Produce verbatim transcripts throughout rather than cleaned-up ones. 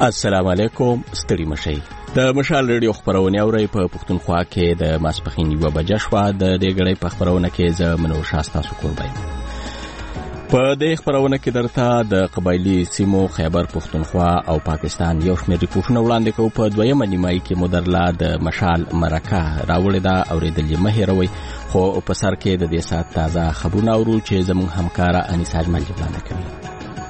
السلام علیکم، ستړي مشئ. د مشال ریډیو خبرونه اوري په پښتونخوا کې د ماسپخین یو بجې شوا د دې غړې په خبرونه کې ز منو شاستا سکوربای. په دې خبرونه کې درته د قبایلی سیمو خیبر پښتونخوا او پاکستان یو شمېر ریپورتونه وړاندې کوي. په دویمه نیمایي کې مدرلا د مشال مرکه راوړې ده اورېدلې مهیروي، خو په سر کې د دې سات تازه خبرونه اورو چې زموږ همکارا انیسا اجمل وړاندې کوي.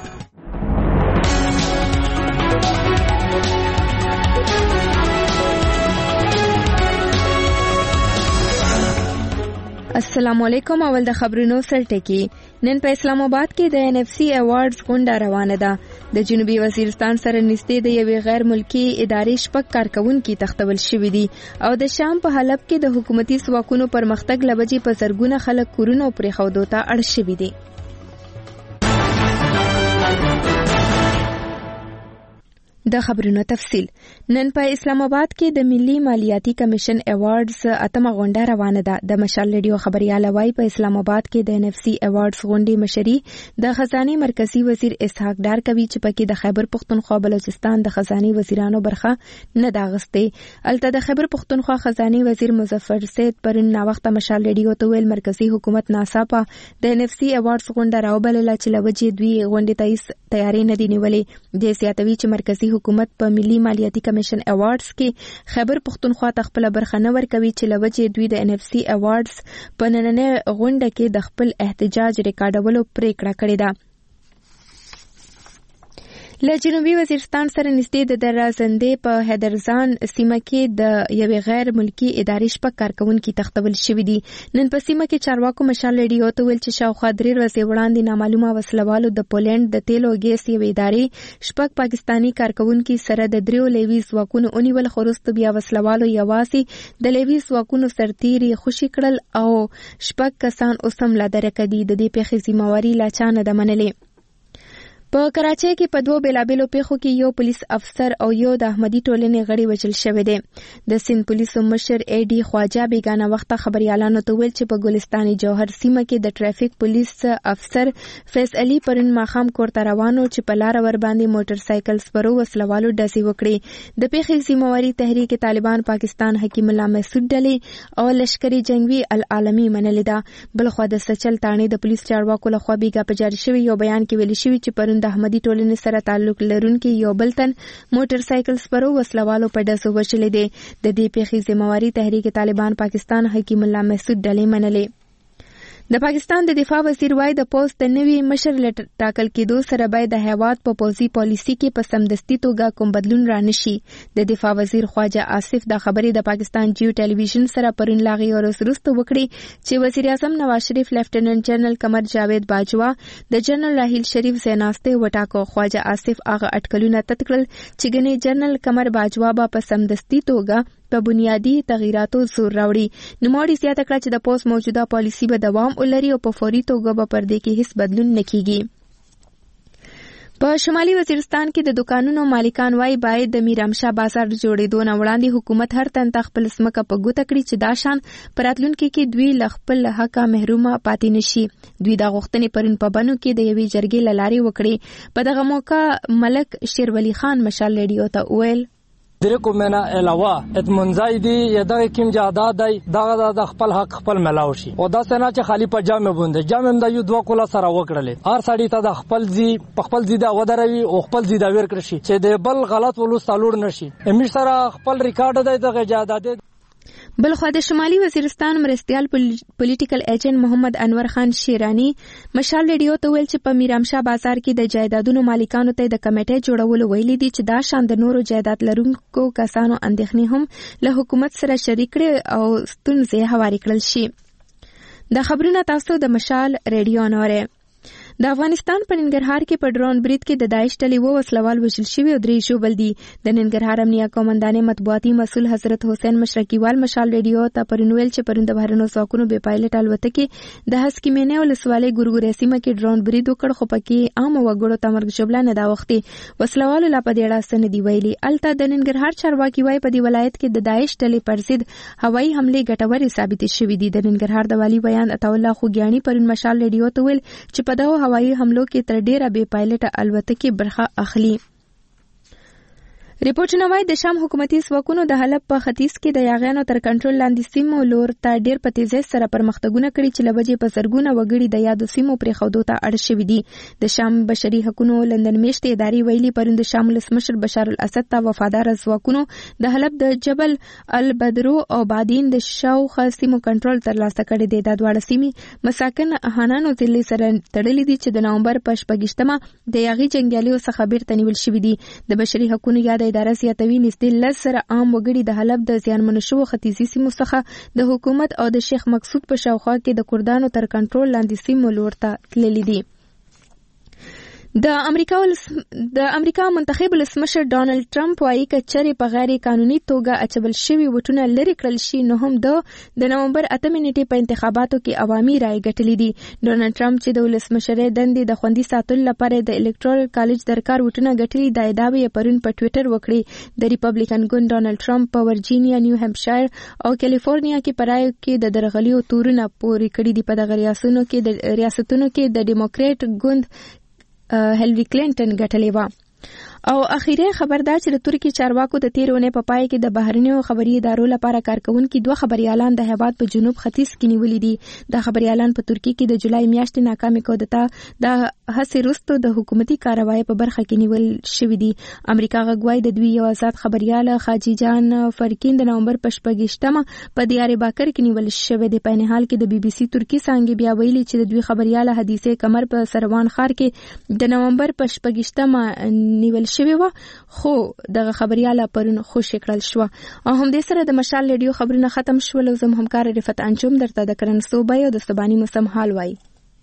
السلام علیکم. اول د خبرونو سرټکی. نن په اسلام آباد کې د ان اف سی ایوارډز غونډه روانه ده. د جنوبي وزیرستان سره نږدې د یوې غیر ملکی ادارې شپږ کارکونکي تختول شوي دي او د شام په حلب کې د حکومتي ځواکونو پرمختګ لوجې په زرګونه خلک کورونو پرې خودو ته اړ شوي دي. د خبرونو تفصیل. نن په اسلام آباد کې د ملي مالیاتي کمیشن ایوارډز اتمه غونډه روانه ده. د مشال ریډیو خبرياله وايي په اسلام آباد کې د ان اف سی ایوارډز غونډې مشري د خزانه مرکزی وزیر اسحاق ډار کوي چې پکې د خیبر پښتونخوا بلوچستان د خزانه وزیرانو برخه نه داغسته. الته د خیبر پښتونخوا خزانه وزیر مظفر سید پرن نا وخت مشال ریډیو ته ویل مرکزی حکومت ناصاپه د ان اف سی ایوارډز غونډه راوبلله چې لوجې دوی غونډې ته تیاری نه دی نیولې. د سیاتوي چې مرکزی حکومت په ملي مالیاتي کمیشن ایوارډز کې خیبر پښتونخوا ته خپل برخه نه ورکوي چې لوجې دوی د ان اف سی ایوارډز په نننۍ غونډه کې د خپل احتجاج ریکارډولو پریکړه کړې ده. له جنوبي وزیرستان سره نږدې د درازندې په حیدرزان سیمه کې د یوې غیر ملکی ادارې شپږ کارکونکي تختول شوي دي. نن په سیمه کې چارواکو مشال ریډیو ته ویل چې شاوخوا درې ورځې وړاندې نامعلومه وسلوالو د پولینډ د تیلو ګیس یوې ادارې شپږ پاکستانی کارکونکي سره د دریو لیوي ځواکونو ونیول، خو وروسته بیا وسلوالو یوازې د لیوي ځواکونو سرتیري خوشي کړل او شپږ کسان اوس هم لا درکه دي. د دې پیښې ذمہواري لا چا نه ده منلې. په کراچۍ کې په دوه بیلابیلو پیښو کې یو پولیس افسر او یو د احمدي ټولنې غړي وژل شوی دی. د سند پولیسو مشر ای ډي خواجه بیگانه وخت خبريالانو ته ویل چې په ګلستان جوهر سیمه کې د ټریفیک پولیس افسر فیض علي پرون ماخام کورته روانو چې په لار ور باندې موټر سایکل سپرو وسلوالو ډزې وکړي. د پیښې ذمہواري تحریک طالبان پاکستان حکیم الله مسعود ډلې او لشکري جنگوي العالمي منلې ده. بلخو د سچل تانې د پولیس چارواکو لخوا بیګا په جاری شوی یو بیان کې ویل شوی چې پرون د احمدي ټولنې سره تعلق لرونکي یو بل تن موټر سایکل سپرو وسلوالو په ډزو وشلې دي. د دې پیښې ذمہواري تحریک طالبان پاکستان حکیم الله مسعود ډلې منلې. د پاکستان د دفاع وزیر وايي د پوسټ د نوي مشر ټاکل کېدو سره باید د هیواد په پوځي پالیسي کې په سمدستي توګه کوم بدلون رانشي. د دفاع وزیر خواجه آصف دا خبرې د پاکستان جیو ټلویزیون سره پرون لاغي او وروسته وکړي چې وزیر اعظم نواز شریف لیفټیننټ جنرال قمر جاوید باجوا د جنرال راحیل شریف زیناسته وټاکو. خواجه آصف هغه اټکلونه تطبیق چې ګنې جنرال قمر باجوا به په سمدستي توګه په بنیادی تغییراتو زور راوړي. نوموړي زیاته کړه چې د پوسټ موجوده پالیسي به دوام ولري او په فوري توګه به پر دې کې هیڅ بدلون نه کیږي. په شمالي وزیرستان کې د دکانونو مالکان وايي باید د میرامشاه بازار جوړېدو نه وړاندې حکومت هر تن ته خپل ځمکه په ګوته کړي چې دا شان په راتلونکي کې دوی له خپل حقه محرومه پاتې نشي. دوی دا غوښتنې پرون په بنو کې د یوې جرګې له لارې وکړې. په دغه موقع ملک شیرولی خان مشال ریډیو ته وویل درکو منا علاوه اتمنځای دی یا د کوم جاداد دی دغه د خپل حق خپل ملاو شي او دا څنګه چې خالی په جامه بوند جامه د یو دوه کوله سره وکړلې هر سړی ته د خپل زی په خپل زی دا ودروي او خپل زی دا ور کړی شي چې د بل غلط ولو سالوړ نشي. امیر سره خپل ریکارډ دی دغه جاداد. بلخو د شمالي وزیرستان مرستیال پولیټیکل ایجنټ محمد انور خان شیرانی مشال ریډیو ته ویل چې په میرامشاه بازار کې د جایدادونو مالکانو ته د کمیټې جوړولو ویلي دي چې دا شان د نورو جایداد لرونکو کسانو اندېښنې هم له حکومت سره شریک کړي او ستونزې هواري کړل شي. د خبرونه تاسو د مشال ریډیو نوره. د افغانستان په ننګرهار کې په ډرون برید کې د داعش ډلې و وسلوال وژل شوي او درې ژوبل دي. د ننګرهار امنیه قومندانې مطبوعاتي مسؤل حضرت حسین مشرقیوال مشال ریډیو ته پرون ویل چې پرون د بهرنیو ځواکونو بې پایلټ الوتکې د هسکې مینې ولسوالۍ ګورګورې سیمه کې ډرون برید وکړ، خو پکې عام وګړو ته مرګ ژوبله نه دا وختې وسلوالو لا په دې اړه څه نه دي ویلي. الته د ننګرهار چارواکي وایي په دې ولایت کې د داعش ډلې پر ضد هوایي حملې ګټورې ثابتې شوې دي. د ننګرهار د والي بیان عطاالله خوږیاڼي پرون مشال ریډیو ته ویل چې په دغه هوایي حملو کې تر ډیره بې پایلټه الوتکې برخه اخلي. ریپورټونه وايي د شام حکومتي ځواکونو د حلب په ختیځ کې د یاغیانو تر کنټرول لاندې سیمو لور ته ډېر په تیزۍ سره پرمختګونه کړي چې له وجې په زرګونه وګړي د یادو سیمو پرېښودو ته اړ شوي دي. د شام بشري حقوقو لندن میاشتې ادارې ویلي پرون د شام ولسمشر بشار الاسد ته وفادار ځواکونو د حلب د جبل البدرو او بعدین د شاوخوا سیمو کنټرول ترلاسه کړی دی. دا دواړه سیمې مساکن اهانانو ځلې سره تړلې دي چې د نومبر په شپږیشتمه د یاغي جنګیالیو څخه بیرته نیول شوي دي. د بشري حقوقو یاد اداره زیاتوي نږدې لس زره عام وګړي د حلب د زیانمنو شوو ختیځي سیمو څخه د حکومت او د شیخ مقصود په شاوخوا کې د کردانو تر کنټرول لاندې سیمو لور ته تللي دي. د امریکا ولس د امریکا منتخب ولسمشر ډانلډ ټرمپ وايي چې چېرې په غیر قانوني توګه اچول شوي وټونه لري کړل شي نو هم د د نومبر اتمې نیټې په انتخاباتو کې عوامي رائے ګټلې دي. ډانلډ ټرمپ چې د ولسمشرۍ دندې د خوندي ساتلو لپاره د الکټرال کالج درکار وټونه ګټلي د ادعاوې یې پرون په ټویټر وکړي. د ریپبلیکن ګوند ډانلډ ټرمپ په ورجینیا، نیو همپشایر او کیلیفورنیا کې په رایو کې د درغلیو تورونه پورې کړي دي. په دغه ریاستونو کې د ریاستونو کې د ډیموکریټ ګوند هیلری کلینټن ګټلې و. او اخیری خبر دا چې د ترکی چارواکو د تیر اونۍ په پای کې د بهرنیو خبري ادارو لپاره کارکونکي دوه خبريالان د هیواد په جنوب ختیځ کې نیولې دي. د خبريالان په ترکی کې د جولای میاشتې ناکامې کودتا د هڅې وروسته د حکومتي کاروایی په برخه کې نیول شوې دي. امریکا غوښتي د دوی یو آزاد خبريال خاجي جان فرکین د نومبر په شپږیشتمه په دیار باکر کې نیول شوې دی. په نه حال کې د بي بي سي ترکی څنګه بیا ویلي چې د دوی خبريال حدیثه کمر په سروان ښار کې د نومبر په شپږیشتمه نیول شوی و خو دغه خبرياله پرون خوشی کړل شو. او هم دې سره د مشال رادیو خبرونه ختم شول. زم همکار رفت انجم درته د کرن صوبای او د سبانی موسم حال وای.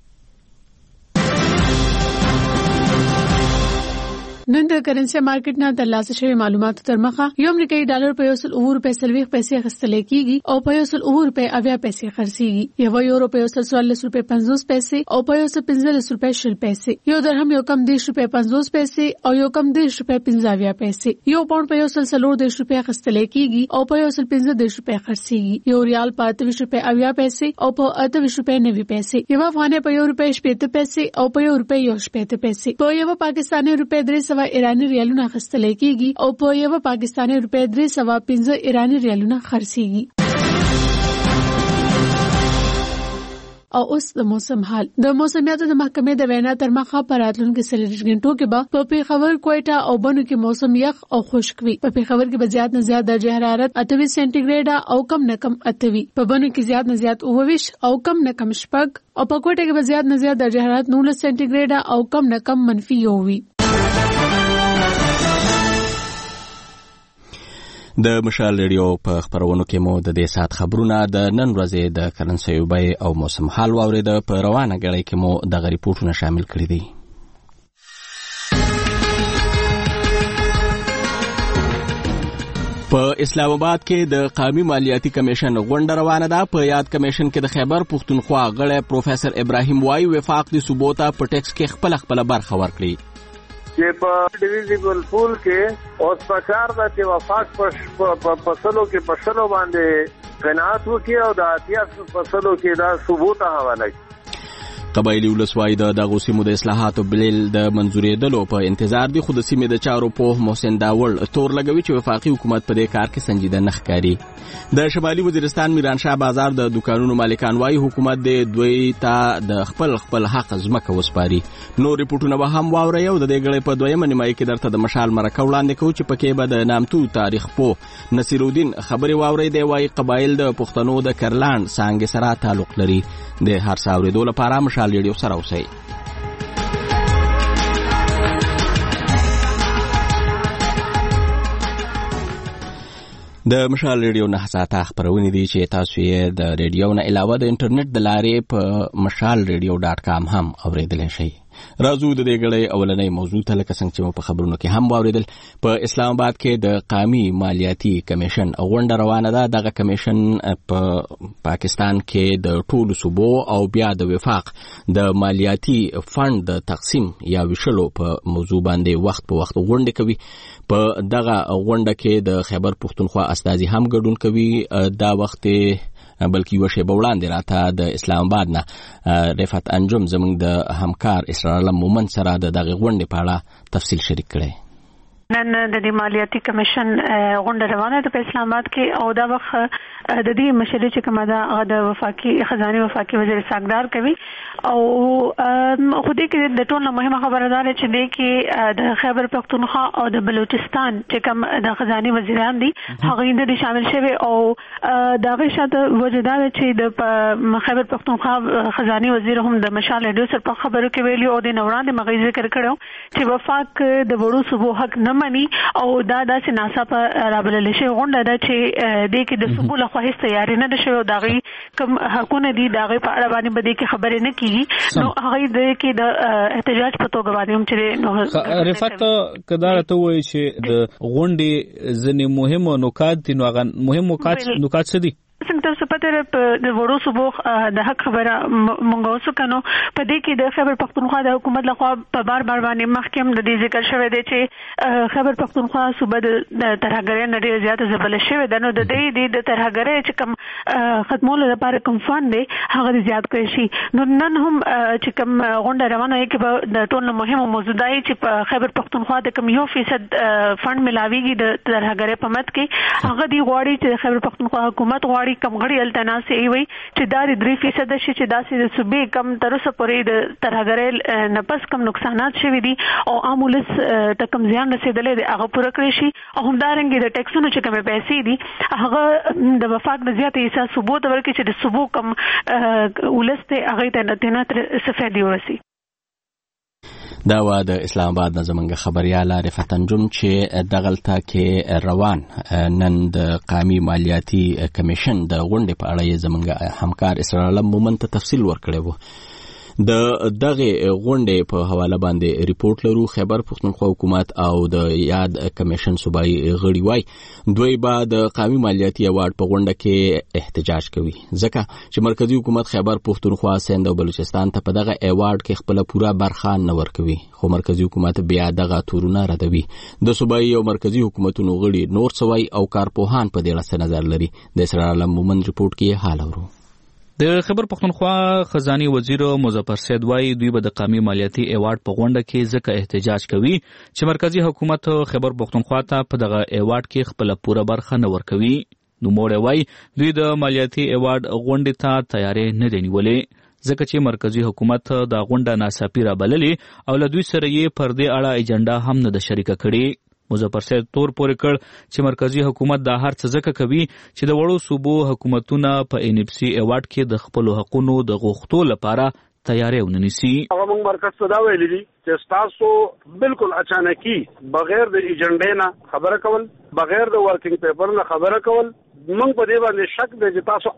نن د کرنسي مارکیټ نه ترلاسه شوی معلوماتو تر مخه یو امریکایي ډالر په یو سل اوه روپۍ سلويخ پیسې اخیستل کېږي او په یو سل اوه روپۍ اویا پیسې خرڅېږي. یو یورو په یو سل څوارلس روپۍ پنځوس پیسې او په یو سل پنځلس روپۍ شل پیسې. یو درهم یو کم دېرش روپۍ پنځوس پیسې او یو کم دېرش روپۍ پنځه اویا پیسې. یو پاونډ په یو سل څلور دېرش روپۍ اخیستل کېږي او په یو سل پنځه دېرش روپۍ خرڅېږي. یو ریال په اته ویشت روپۍ اویا پیسې او په اته ویشت روپۍ نوي پیسې. یو افغانۍ په یو روپۍ شپېته پیسې او په یو روپۍ یو شپېته پیسې. په یو پاکستاني روپۍ درې سوه ایراني ریالونه اخیستل کېږي او په یو پاکستاني روپۍ درې سوه پنځه ایراني ریالونه خرڅېږي. او اوس د موسم حال. د موسمیاتو د محکمې د وینا تر مخه په راتلونکو څلوېښت غنټو کې به په پیښور، کوټه او بنو کې موسم یخ او خشک وي. په پیښور کې به زیات نه زیات درجه حرارت اته ویشت سانتي ګریډ او کم نه کم اته وي. په بنو کې زیات نه زیات اوه ویشت او کم نه کم شپږ او په کوټه کې به زیات نه زیات درجه حرارت نولس سانتي ګریډ او کم نه کم منفي یو وي. د مشال ریډیو په خبرونو کې مو د دې سات خبرونه د نن ورځې د کرنسي بیې او موسم حال واورید. په روانه غړي کې مو د ریپورتونه شامل کړی دي. په اسلام آباد کې د قومي مالیاتي کمیشن غونډه روانه ده. په یاد کمیشن کې د خیبر پښتونخوا غړی پروفیسور ابراهیم وای وفاق دي ثبوته په ټیکس کې خپل خپل برخه ورکړي. چې په ډیویزیبل پول کې اوس پکار ده چې وفاق په فصلو کې په شلو باندې قناعت وکړي او د اتیا فصلو کې دا ثبوت حواله کړي. قبایلی ولسوالۍ د دغو سیمو د اصلاحاتو بلیل د منظورېدلو په انتظار دي، خو د سیمې د چارو پوه محسن داوړ تور لګوي چې وفاقي حکومت په دې کار کې سنجیده نه ښکاري. د شمالي وزیرستان میرانشاه بازار د دکانونو مالکان وايي حکومت د دوی ته د خپل خپل حق ځمکه وسپاري. نور ریپورټونه به هم واورئ او د دې غړي په دویمه نیمایي کې درته د مشال مرکه وړاندې کوو چې پکې به د نامتو تاریخ پوه نصیرالدین خبرې واورئ. دی وايي قبایل د پښتنو د کرلانډ څانګې سره تعلق لري. د هر څه اورېدو لپاره مشال ریډیو سره اوسئ. د مشال ریډیو نه ساعته خبرونه دي چې تاسو یې د ریډیو نه علاوه د انټرنیټ د لارې په مشال ریډیو ډاټ کام هم اوریدلی شئ. راځو د دې غړي اولنۍ موضوع ته لکه څنګه چې په خبرونو کې هم واوریدل. په اسلام آباد کې د قومي مالیاتي کمیشن غونډه روانه ده. دغه کمیشن په پاکستان کې د ټولو صوبو او بیا د وفاق د مالیاتي فند د تقسیم یا ویشلو په موضوع باندې وخت په وخت غونډه کوي. په دغه غونډه کې د خیبر پښتونخوا استازي هم ګډون کوي. دا وخت بلکې یو شی بولاندې راته د اسلام آباد نه رفعت انجم زموږ د همکار اسرار الله مومن سره د دغه غونډې په اړه تفصیل شریک کړي. نن د دې مالیاتي کمیشن غونډه روانه ده په اسلام آباد کې او دا وخت د دې مشري چې کومه ده د وفاقي خزانه وفاقي وزیر ساګدار کوي او خو دې کې د ټولو مهمه خبره ده چې دې کې د خیبر پختونخوا او د بلوچستان چې کوم د خزانه وزیران دي هغه د شامل شوی او دا غي شاته وجدان چې د خیبر پختونخوا خزانه وزیر هم د مشال ډیو سر په خبرو کې ویلي او د نوران د مغزي ذکر کړو چې وفاق د وړو صوبو حق نه مني او دا داسې ناڅاپه رابلل شي غونډه ده چې د کې د صوبو له خوا هیڅ تیاری نه ده شوی او دا غي کوم حقونه دي دا غي په اړه باندې بده کې خبرې نه کیږي نو هغه د کې د احتجاج په توګه باندې هم چې نو رفعت کدار ته وایي چې د غونډې ځنې مهم نکات دي نو هغه مهم نکات نکات څه دي څنګه تاسو پته د وړو صوبو د حق خبره مونږ اوسو کنو په دې کې د خیبر پختونخوا د حکومت لخوا په بار بار باندې محکم د دې ذکر شوی دی چې خیبر پختونخوا صوبه د ترهګرۍ نه ډېر زیات زبل شوی دی نو د دې د ترهګرۍ چې کوم ختمولو لپاره کوم فند دی هغه زیات کړی شي نو نن هم چې کوم غونډه روانه یې کې د ټولو مهمه موضوع دی چې په خیبر پختونخوا د کوم یو فیصد فند ملاويږي د ترهګرۍ په مت کې هغه دی غواړي چې خیبر پختونخوا حکومت غواړي کم غړي التناسي وي چې دا د درې فیصد شي چې داسې د صوبې کم تر اوسه پورې د ترهګرۍ نه پس کم نقصانات شوي دي او عام ولس ته کم زیان رسېدلی دی هغه پوره کړی شي او همدارنګه د ټیکسونو چې کومې پیسې دي هغه د وفاق د زیاتې حصہ صوبو ته ورکړي چې د صوبو کم ولس ته هغه ته نه تر سفیدي ورسي دا و د اسلام آباد نه زمونږ خبريال رفعت انجم چې دغلته کې روان نن د قومي مالیاتي کمیشن د غونډې په اړه زمونږ همکار اسرار علم مومن ته تفصیل ورکړی وو د دغه غونډې په حواله باندې ریپورت لرو خیبر پختونخوا حکومت او د یاد کمیشن صوبایي غړي وای دوی بعد قومي مالیاتي ایوارډ په غونډه کې احتجاج کوي ځکه چې مرکزی حکومت خیبر پختونخوا سند او بلوچستان ته په دغه ایوارډ کې خپل پوره برخه نه ورکوي خو مرکزی حکومت بیا دغه تورونه ردوي د صوبایي او مرکزی حکومتونو غړي نور سوای او کارپوهان په دې اړه نظر لري د اسرار علم مومن ریپورت کې حال اورو د خیبر پختونخوا خزاني وزیر مظفر سید وای دوی به د قومي مالیاتي ایوارډ په غونډه کې ځکه احتجاج کوي چې مرکزی حکومت خیبر پختونخوا ته په دغه ایوارډ کې خپل پوره برخه نه ورکوي نو موړ وای دوی د مالیاتي ایوارډ غونډې ته تیارې نه دی نیولې ځکه چې مرکزی حکومت د غونډه ناڅاپي رابللې او له دوی سره یې پر دې اړه ایجنډا هم نه د شریکه کړي مظفر سید تور پورې کړ چې مرکزی حکومت دا هر څه ځکه کوي چې د وړو صوبو حکومتونه په ان اف سی ایوارډ کې د خپل حقوقو د غوښتو لپاره تیاری ونیسي هغه موږ مرکز ته دا ویلي دي چې تاسو بالکل اچانکي بغیر د ایجنډا نه خبره کول بغیر د ورکینګ پیپر نه خبره کول موږ په دې باندې شک دی چې تاسو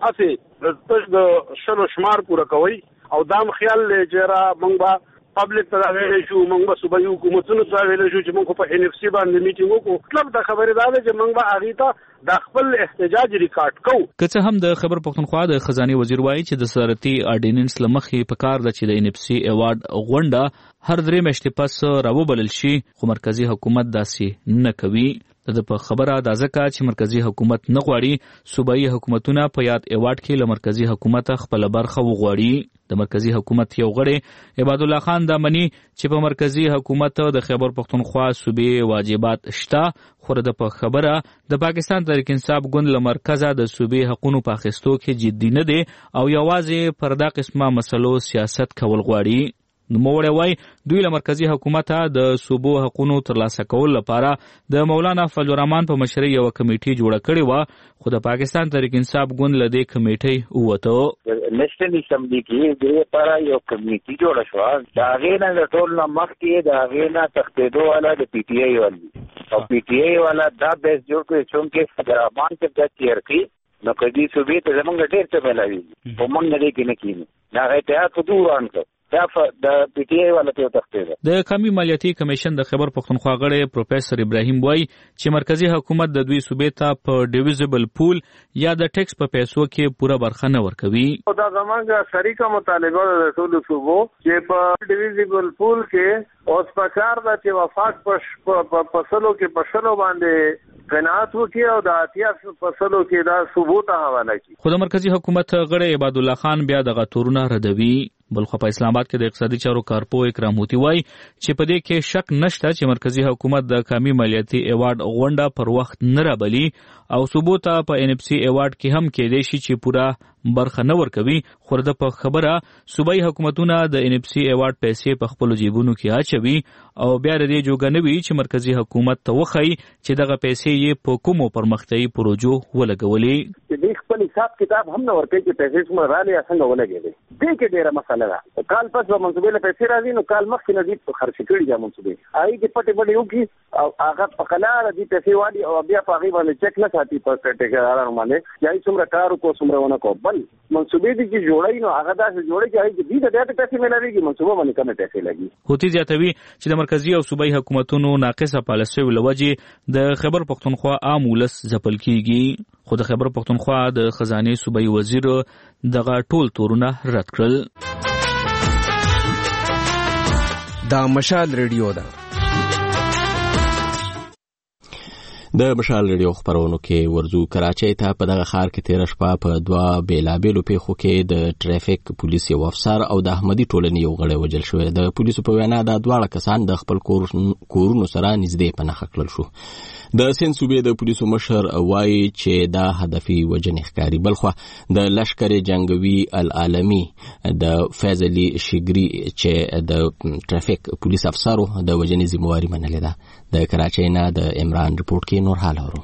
اسې د شلو شمار پوره کوي او دام خیال لې چې را موږ با پبلک ته ویل شو موږ به صوبایي حکومتونو ته ویل شو چې موږ په ان اف سی باندې میټینګ وکړو مطلب دا خبره ده چې موږ به هغه ته د خپل احتجاج ریکارډ کوو که څه هم د خیبر پختونخوا د خزاني وزیر وایي چې د صدارتي اډیننس لمخې په کار ده چې د ان اف سی ایوارډ غونډه هر درې میاشتې پس راوبلل شي خو مرکزی حکومت داسې نه کوي د په خبره دا ځکه چې مرکزی حکومت نه غواړي صوبایي حکومتونه په یاد ایوارډ کې له مرکزی حکومت خپل برخه وغواړي د مرکزی حکومت یو غړی عباد الله خان دا مني چې په مرکزی حکومت د خیبر پختونخوا صوبې واجبات شته خو د په خبره د پاکستان تحریک انصاف ګوند له مرکزه د صوبې حقوقو په اخیستو کې جدي نه دي او یوازې پر دا قسمه مسلو سیاست کول غواړي نوموړی وای دوی له مرکزی حکومت د صوبو حقوقو ترلاسه کول لپاره د مولانا فضل الرحمن په مشرۍ یو کمیټه جوړه کړې و خو د پاکستان تحریک انصاف ګوند له دې کمیټې ووته نېشنل اسمبلی کې د لپاره یو کمیټه جوړه شو دا غینه د ټول نه مخکې دا غینه تختیدو والا د پی ټی آی والا او پی ټی آی والا دا بیس جوړ کړی چې فضل الرحمن کې د تیر کې نو کدي صوبې ته زمونږ ډېر څه ملایي په مونږ نه کې نه کینی دا غته ته دوران څه دا د پی ټی آی والا ته تختیده د قومي مالیاتي کمیشن د خیبر پختونخوا غړی پروفیسور ابراهیم وای چې مرکزی حکومت د دوی صوبې ته په ډیویزبل پول یا د ټیکس په پیسو کې پوره برخه نه ورکوي دا زمونږ شریکه مطالبه د ټولو صوبو چې په ډیویزبل پول کې اوس پکار دا چې وفاق په فصلو کې پښلو باندې قناعت وکړي او د اتیا فصلو کې دا ثبوت حواله کړي خو د مرکزی حکومت غړی عباد الله خان بیا د غتورونه ردوي بلخو په اسلام آباد کې د اقتصادي چارو کارپو اکرام هوتی وایي چې په دې کې شک نشته چې مرکزی حکومت د کامی مالیاتي ایوارډ غونډه پر وخت نه رابلي او صوبو ته په ان اف سي ایوارډ کې هم کېدای شي چې پوره برخه نه ورکوي. خو د په خبره صوبایي حکومتونه د ان اف سي ایوارډ پیسې په خپل جیبونو کې اچوي او بیا د دې جوګه نه وي چې مرکزی حکومت ته وخی چې دغه پیسې یې په کومو پرمختیایي پروژو ولګولې. د خپل حساب کتاب هم نه ورکوي چې پیسې څومره رالي یا څنګه ولګېدې. دې کې ډېره مسله ده. کال پس به منصوبې له پیسې راځي نو کال مخکې نه دي خرڅ کړي دي منصوبې هغې کې پټې پټې وکړي او هغه په قلاره دي پیسې واړي او بیا په هغې باندې چک نه ساتي په ټیکدارانو باندې چې هغې څومره کار وکړو څومره ونه کړو. بل منصوبې دي چې جوړوي نو هغه داسې جوړوي چې هغې کې دوی ته ډېرې پیسې میلاوېږي منصوبه باندې کمې پیسې لګي. هوتي زیاتوي چې د مرکزي او صوبایي حکومتونو ناقصه پالیسیو له وجې د خیبر پښتونخوا عام ولس ځپل کیږي. خو د خیبر پښتونخوا د خزانې صوبایي وزیر دغه ټول تورونه رد کړل. دا مشال ریډیو ده. د مشال ریډیو خبرونو کې ورزو کراچۍ ته په دغه ښار کې تیر شپه په دوه بیلابیلو پیښو کې د ټریفیک پولیس یو افسر او د احمدي ټولنې یو غړی وژل شوی. د پولیسو په وینا دا دواړه کسان د خپل کورونو سره نږدې په نښه کړل شو. د سند صوبې د پولیسو مشر وایي چې دا هدفي وجنې ښکاري. بلخوا د لشکر جنگوي العالمي د فیض علي شګري چې د ټریفیک پولیس افسرو د وجنې ذمہواري منلې ده. د کراچۍ نه د عمران رپورټ کې نور حال اورو.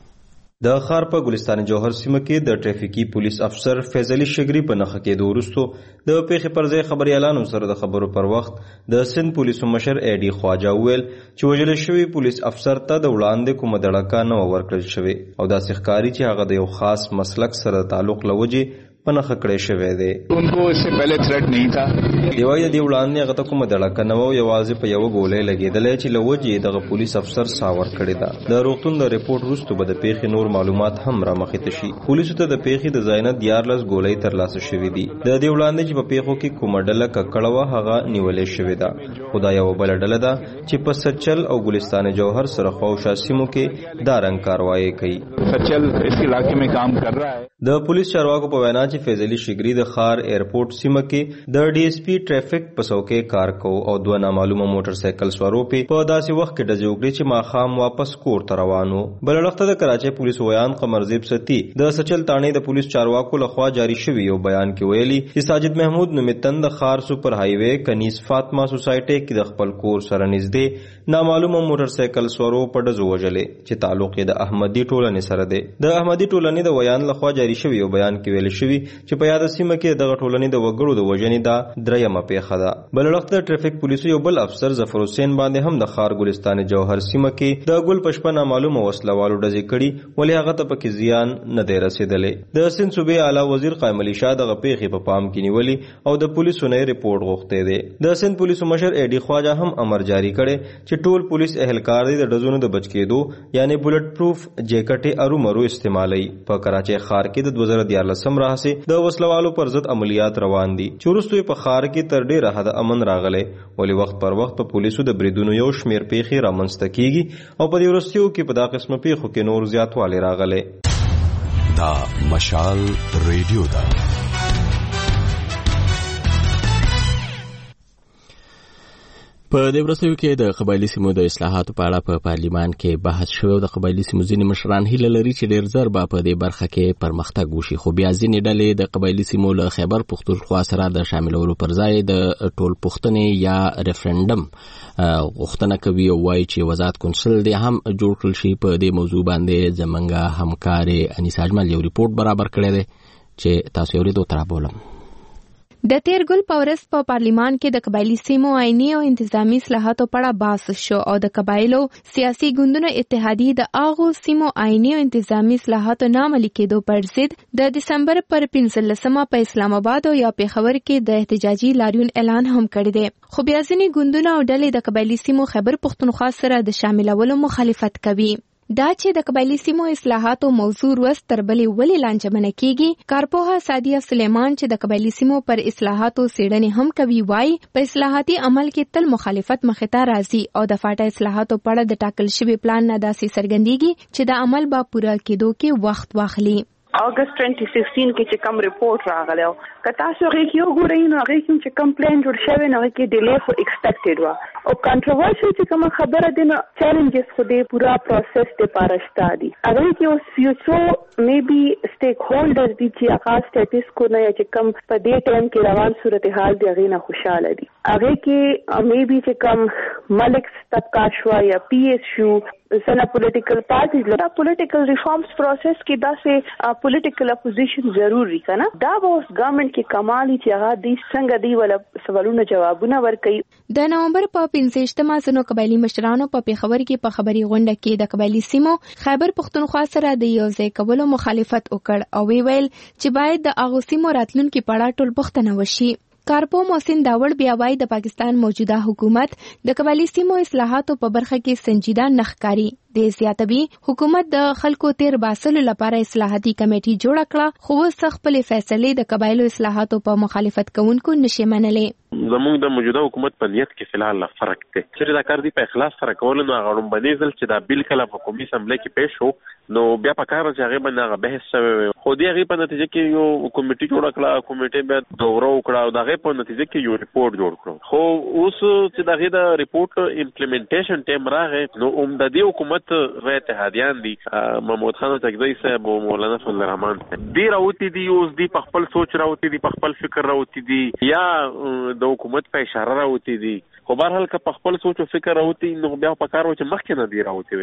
د ښار په ګلستان جوهر سیمه کې د ټریفیکي پولیس افسر فیض علي شګري په نښه کېدو وروسته د پیښې پر ځای خبریالانو سره د خبرو پر وخت د سند پولیسو مشر ایډي خواجه وویل چې وژل شوي پولیس افسر ته د وړاندې کومه دړکه نه ورکړل شوې او داسې ښکاري چې هغه د یو خاص مسلک سره تعلق له وجې په نښه کړی شوی دی. انکو اس سے پہلے تھریٹ نہیں تھا. دی وایي د دې وړاندې هغه ته کومه دړکه نه وه، یوازې په یوه ګولۍ لګېدلی چې له وجې یې دغه پولیس افسر ساه ورکړې ده. د روغتون د ریپورټ وروسته به د پیښې نور معلومات هم رامخې ته شي. پولیسو ته د پیښې د ځای نه دیارلس ګولۍ ترلاسه شوي دي. د دې وړاندې چې په پیښو کې کومه ډله ککړه وه هغه نیولې شوې ده، خو دا یوه بله ډله ده چې په سچل او ګلستان جوهر سره خواوشا سیمو کې دا رنګ کاروایي کوي. سچل اس علاقے میں کام کر رہا ہے. د پولیس چارواکو په وینا چې فیض علي شګري د ښار ایرپورټ سیمه کې د ډي اس پی ټریفیک په څوکۍ کار کوو او دوه نامعلومه موټر سایکل سوارو پې په داسې وخت کې ډزې وکړې چې ماښام واپس کور ته روان و. بل اړخ د کراچۍ پولیس ویان قمرزیب ستی د سچل تاڼې د پولیس چارواکو لخوا جاری شوي یو بیان کې ویلي چې ساجد محمود نومیتن د ښار سپر های وی کنیز فاطمه سوسایټۍ کې د خپل کور سره نږدې نامعلومه موټر سایکل سوارو په ډزو وژلې چې تعلق یې د احمدي ټولنې سره دی. د احمدي ټولنې د ویان لخوا جاری شوي یو بیان کې ویل شوي چې په یاده سیمه کې دغه ټولنې د وګړو د وژنې دا درېیمه پیښه ده. بل اړخ د ټریفیک پولیسو یو بل افسر ظفر حسین باندې هم د ښار ګلستان جوهر سیمه کې د ګل په شپه نامعلومه وسله والو ډزې کړي، ولې هغه ته پکې زیان نه دی رسېدلی. د سند صوبې اعلی وزیر قائم علي شاه دغه پیښې په پام کې نیولي او د پولیسو نه ریپورټ غوښتی دی. د سند پولیسو مشر ایډي خواجه هم امر جاری کړی چې ټول پولیس اهلکار دي د ډزونو د بچ کېدو یعنی بلټ پروف جیکټې ارومرو استعمالوي. په کراچۍ ښار کې د دوه زره دیارلسم راهیسې د وسلوالو پر ضد عملیات روان دي چې وروسته په ښار کې تر ډېره حده امن راغلی، ولې وخت پر وخت په پولیسو د بریدونو یو شمېر پیښې رامنځته کیږي او په دې وروستیو کې په دا قسمه پیښو کې نور زیاتوالی راغلی. دا مشال ریډیو ده. په دې ورځو کې د قبایلي سیمو د اصلاحاتو په اړه په پارلیمان کې بحث شوی او د قبایلي سیمو ځینې مشران هیله لري چې ډېر ژر به په دې برخه کې پرمختګ وشي، خو بیا ځینې ډلې د قبایلي سیمو له خیبر پښتونخوا سره د شاملولو پر ځای د ټولپوښتنې یا ریفرنډم غوښتنه کوي او وایي چې وزارت کونسل دې هم جوړ کړل شي. په دې موضوع باندې زمونږ همکارې انیسا اجمل یو ریپورټ برابر کړی دی چې تاسو یې اورېدو ته رابولم. د تیرګل پورس په پارلیمان کې د قبایلی سیمو آئینی او انتظامی اصلاحاتو په اړه بحث شو او د قبایلو سیاسي ګوندونو اتحادیه د اغو سیمو آئینی او انتظامی اصلاحاتو نامعلي کېدو پر ضد د دسمبر پر پنځلسمه په اسلام آباد او یا پیښور کې د احتجاجي لاریون اعلان هم کړی دی. خو بیا ځینې ګوندونه او ډلې د قبایلی سیمو خیبر پښتونخوا سره د شاملولو مخالفت کوي. دا چې د قبایلی سیمو اصلاحاتو موضوع ورځ تر بلې ولې لانجمنه کیږي، کارپوها سادیه سلیمان چې د قبایلی سیمو پر اصلاحاتو څېړنې هم کوي وایي په اصلاحاتي عمل کې تل مخالفت مخې ته راځي او د فاټا اصلاحاتو په اړه د ټاکل شوي پلان نه داسې څرګندېږي چې د عمل به پوره کېدو کې وخت واخلي. اگست twenty sixteen کې چې کوم ریپورت راغلی که تاسو هغې کې وګورئ نو هغې کې چې کمپلین جوړ شوی نو هغې کې ډیلی خو ایکسپیکټډ وه او کنټروورشل چې کومه خبره دی نو چیلنجز خو دی پورا پروسس دپاره شته دي هغې کې اوس یو څو میبي سټیک هولډرز دي چې هغه سټیټسکو نه یا چې کوم په دې ټایم کې روان صورتحال دی هغې نه خوشحاله دي هغې کې میبي چې کوم ملک طبقه شوه یا پی ایس شو سنه پولیټیکل پارټیز دا پولیټیکل ریفارمز پروسس کې داسې پولیټیکل اپوزیشن ضروري کنه دا به اوس ګورنمنت کې کمالي چې هغه د څنګه دی ولا سوالونه جوابونه ورکړي د نومبر په پنځه سنو قبایلی مشرانو په پیښور کې په خبري غونډه کې د قبایلی سیمو خیبر پښتونخوا سره د یو ځای کولو مخالفت وکړ او وی ویل چې باید د اغو سیمو راتلونکو په اړه ټول پښتنه وشي کارپو محسن داوړ بیا وايي د پاکستان موجوده حکومت د قبایلی سیمو اصلاحاتو په برخه کې سنجیده نخکاری د زیاتوي حکومت د خلکو تیر باسلو لپاره اصلاحاتي کمیټي جوړ کړه خو وسخ خپل فیصله د قبایلو اصلاحاتو په مخالفت کوونکو نشي منلې زموږ د موجوده حکومت په نیت کې فلحال فرق دی چې دا کار دی په اخلاص سره کول نو غړم باندې ځل چې دا بل کله په قومي اسمبلی کې پېښ شو نو بیا په کار چې هغه باندې بحث شوی خو دې هغه په نتیجه کې یو کمیټي جوړ کړه کمیټي به دوره وکړه او دغه په نتیجه کې یو ریپورت جوړ کړو خو اوس چې دغه د ریپورت امپلیمنټیشن ټیم راغی نو اوم د دې حکومت غیر اتحادیان دي محمود خان تکزی صاحب او مولانا فضل الرحمن دی راوتی دي اوس دی په خپل سوچ راوتی دي په خپل فکر راوتی دي یا د حکومت په اشاره راوتی دي خو بهرحال که په خپل سوچ او فکر راوتی نو بیا په کار و چې مخکې نه دی راوتی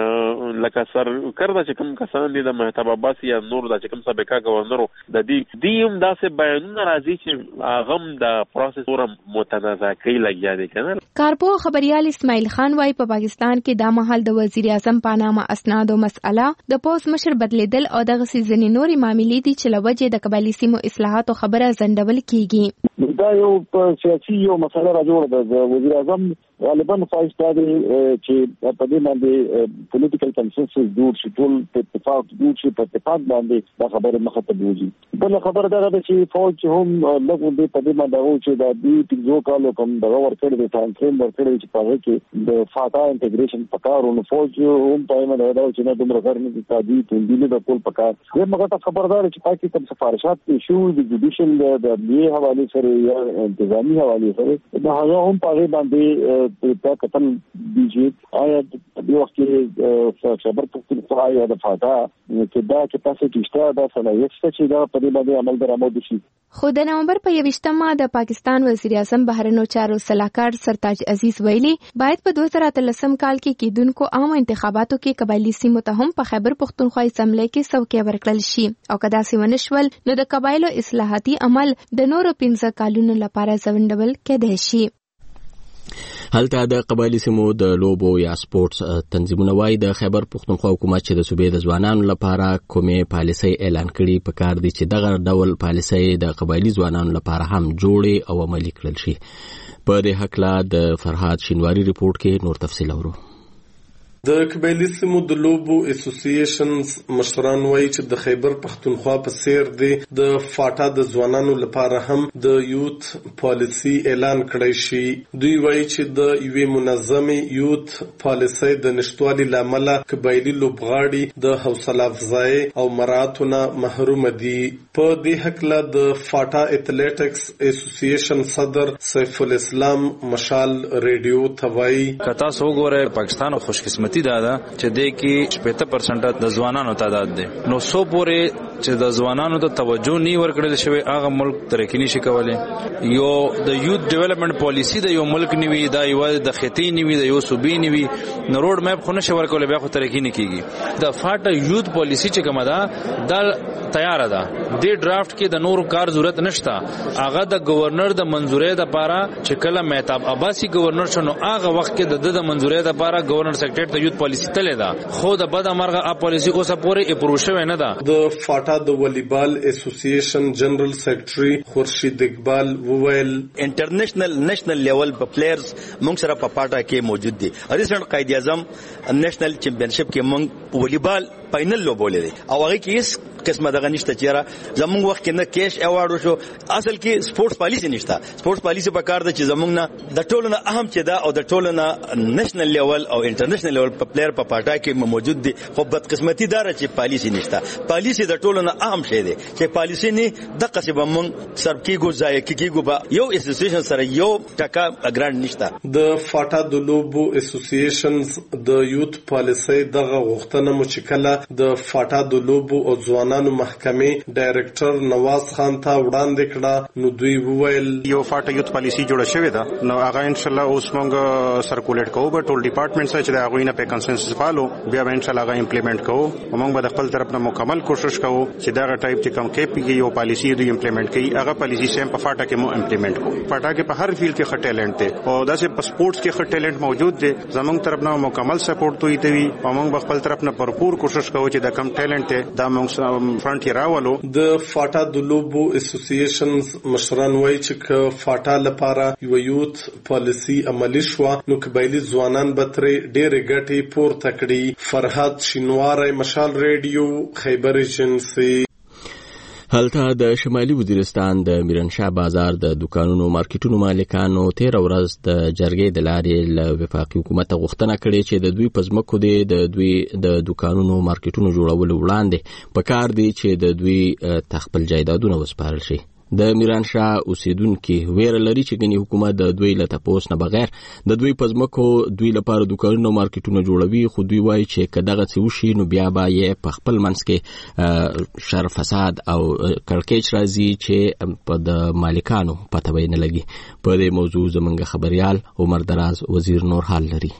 وي لکه سر کړه چې کوم کسان دي د مهتاب عباس یا نور د کوم سابقه گورنر د دې دیم داسې بیانونه راځي چې غم د پروسس اور متنازع کوي لګیا دي کنه کارپو خبريال اسماعیل خان وايي په پاکستان کې د مهال د وزیر اعظم پانامه اسناد او مسأله د پوس مشر بدلیدل او د غسیزنی نوري معاملې دي چې لوجه د قبایلی سیمو اصلاحات او خبره زندول کیږي دا یو سیاسي یو مسله راجوړ ده وزیر اعظم غالبا فایز پادری چې په دې باندې پولیټیکل کنسنسس جوړ شي ټول په اتفاق جوړ شي په اتفاق باندې دا خبره مخه ته وځي بل خبره دا ده چې فوج هم لږ دې په دې باندې وو چې دا دې پنځو کالو کوم دا ورکړل دي ټایم فریم ورکړل چې په هغه کې د فاټا انټیګریشن پکارو نو فوج هم په معنی دا چې نه دومره غرني دي تادي ټول د ټول پکار زه مګه ته خبردار چې پاکستان سفارشات کې شو د جوډیشل د دې حواله سره یا انتظامی حواله سره دا هم په باندې په کتن دیږي آیا د وخت کې خبر پښتونخوا یا د فاټا چې دا کپاسټی شته دا صلاحیت شته چې دا په دې باندې عمل درآمد شي خو د نومبر په یوشتمه د پاکستان وزیر اعظم بهرنیو چارو سلاکار سرتاج عزیز ویلي باید په دوه زره اتلسم کال کې کیدونکو عام انتخاباتو کې قبایلی سیمو ته هم په خیبر پښتونخوا اسمبلی کې څوکۍ ورکړل شي او کدا سیمه نشول نو د قبایلو اصلاحاتي عمل د نورو پنځه کالونو لپاره ځوندول کېدای شي هلته د قبایلی سیمو د لوبو یا سپورتس تنظیمونه وايي د خیبر پښتونخوا حکومت چې د صوبې د ځوانانو لپاره کومې پالیسۍ اعلان کړي په کار دي چې دغه ډول پالیسۍ د قبایلی ځوانانو لپاره هم جوړې او عملي کړل شي په دې حق لا د فرهاد شینواری ریپورت کې نور تفصیل اورو د قبایلی سیمو د لوبو اسوسییشنز مشران وایي چې د خیبر پښتونخوا په سیر دی د فاټا د ځوانانو لپاره هم د یوت پالیسی اعلان کړی شي دوی وایي چې د یوې منظمې یوت پالیسی د نشټوالي لامل قبایلی لوبغاړي د حوصله افزای او مراعاتونه محروم دي په دې حق لا د فاټا اتلیټکس اسوسییشن صدر سیف الاسلام مشال ریډیو توای کتا سو ګوره پاکستان خوش قسمت دادا چې د کې شپږ پرسنټ د ځوانانو تعداد دی نو سو پورې چې د ځوانانو ته توجه نه ورکړل شوی هغه ملک ترقی نشي کولای یو د یوت ډیولپمنٹ پالیسی د یو ملک نیوي دا یو د خطي نیوي د یو صوبې نیوي نو روډ میپ خو نشي ورکول بیا خو ترقی نه کیږي د فاټا یوت پالیسی چې کومه ده د تیار ده د ډرافټ کې د نور کار ضرورت نشته هغه د گورنر د منزورې د پاره چې کله مهتاب عباسی گورنر شنو هغه وخت کې د د منزورې د پاره گورنر سیکریټری یوت پالیسی تللی ده خو د بد امرغه اپ پالیسی اوسه پورې اپروو شوی نه ده د فاټا د والیبال اسوسییشن جنرال سیکریټری خورشید اقبال وویل انټرنیشنل نېشنل لیول په پلیئرز موږ سره په فاټا کې موجود دي ریسنت قائد اعظم نېشنل چیمپionship کې موږ والیبال فائنل لوبولې دي او هغه کې هیڅ قسمه دغه نشته چې زمونږ وخت کې نه کیش ایوارډ شو. اصل کې سپورتس پالیسی نشته. سپورتس پالیسی په کار ده چې زمونږ نه د ټولو نه اهم چې دا او د ټولو نه نېشنل لیول او انټرنیشنل لیول په پلیئر په پاټا کې موجود دي. خو بدقسمتي دار چې پالیسی نشته. پالیسی د ټولو نه اهم شی دی چې پالیسی نه د قصبه مونږ سر کېګو ځای کېګو به یو اسوسییشن سره یو ټکا ګرانټ نشته. د فاټا د لوبو اسوسییشنز د یوت پالیسی دغه غوښتنه مو چې کله د فاټا د لوبو او ځوانانو محکمې ډایرکټر نواز خان ته وړاندې کړه نو دوی وویل یو فاټا یوت پالیسی جوړه شوې ده نو هغه ان شاء الله اوس مونږ سرکولیټ کوو به ټول ډپارټمنټس چې دا غوینه په کنسنسس فالو بیا به ان شاء الله هغه امپلیمنٹ کوو. موږ به د خپل طرف نه مکمل کوشش کوو چې دا ټایپ چې کوم کې پیږي یو پالیسی دوی امپلیمنٹ کړي هغه پالیسی سیم په فاټا کې مو امپلیمنٹ کوو. فاټا کې په هر فیلډ کې ښه ټیلنټ دی او داسې په سپورتس کې ښه ټیلنټ موجود دی. زموږ طرف نه مکمل سپورټ دوی ته وي او موږ په خپل طرف نه بھرپور کوشش کوو چې دا کم ټیلنټ دی دا موږ فرنٹ راولو. د فاټا د لوبو اسوسییشنز مشران وایي چې فاټا لپاره یو یوت پالیسی عملی شو نو قبایلی ځوانان به ترې ډېرې ګټې پورته کړي. فرهاد شینواری، مشال ریډیو، خیبر ایجنسی. هلته د شمالي وزیرستان د میرنشاه بازار د دکانونو مارکیټونو مالکانو تیر ورځ د جرګې د لارې له وفاقي حکومت غوښتنه کړې چې د دوی په ځمکو د دوی د دکانونو مارکیټونو جوړولو وړاندې په کار دی چې د دوی تخپل جایدادونه وسپارل شي. د میرانشاه اوسیدونکو ویره لري چې ګنې حکومت د دوی له تپوس نه بغیر د دوی په ځمکو دوی لپاره دکانونه مارکیټونه جوړوي. خو دوی وایي چې که دغه څه وشي نو بیا به یې په خپل منځ کې شر فساد او کړکېچ راځي چې په د مالکانو پته به یې نه لګي. په دې موضوع زموږ خبریال عمر دراز وزیر نور حال لري.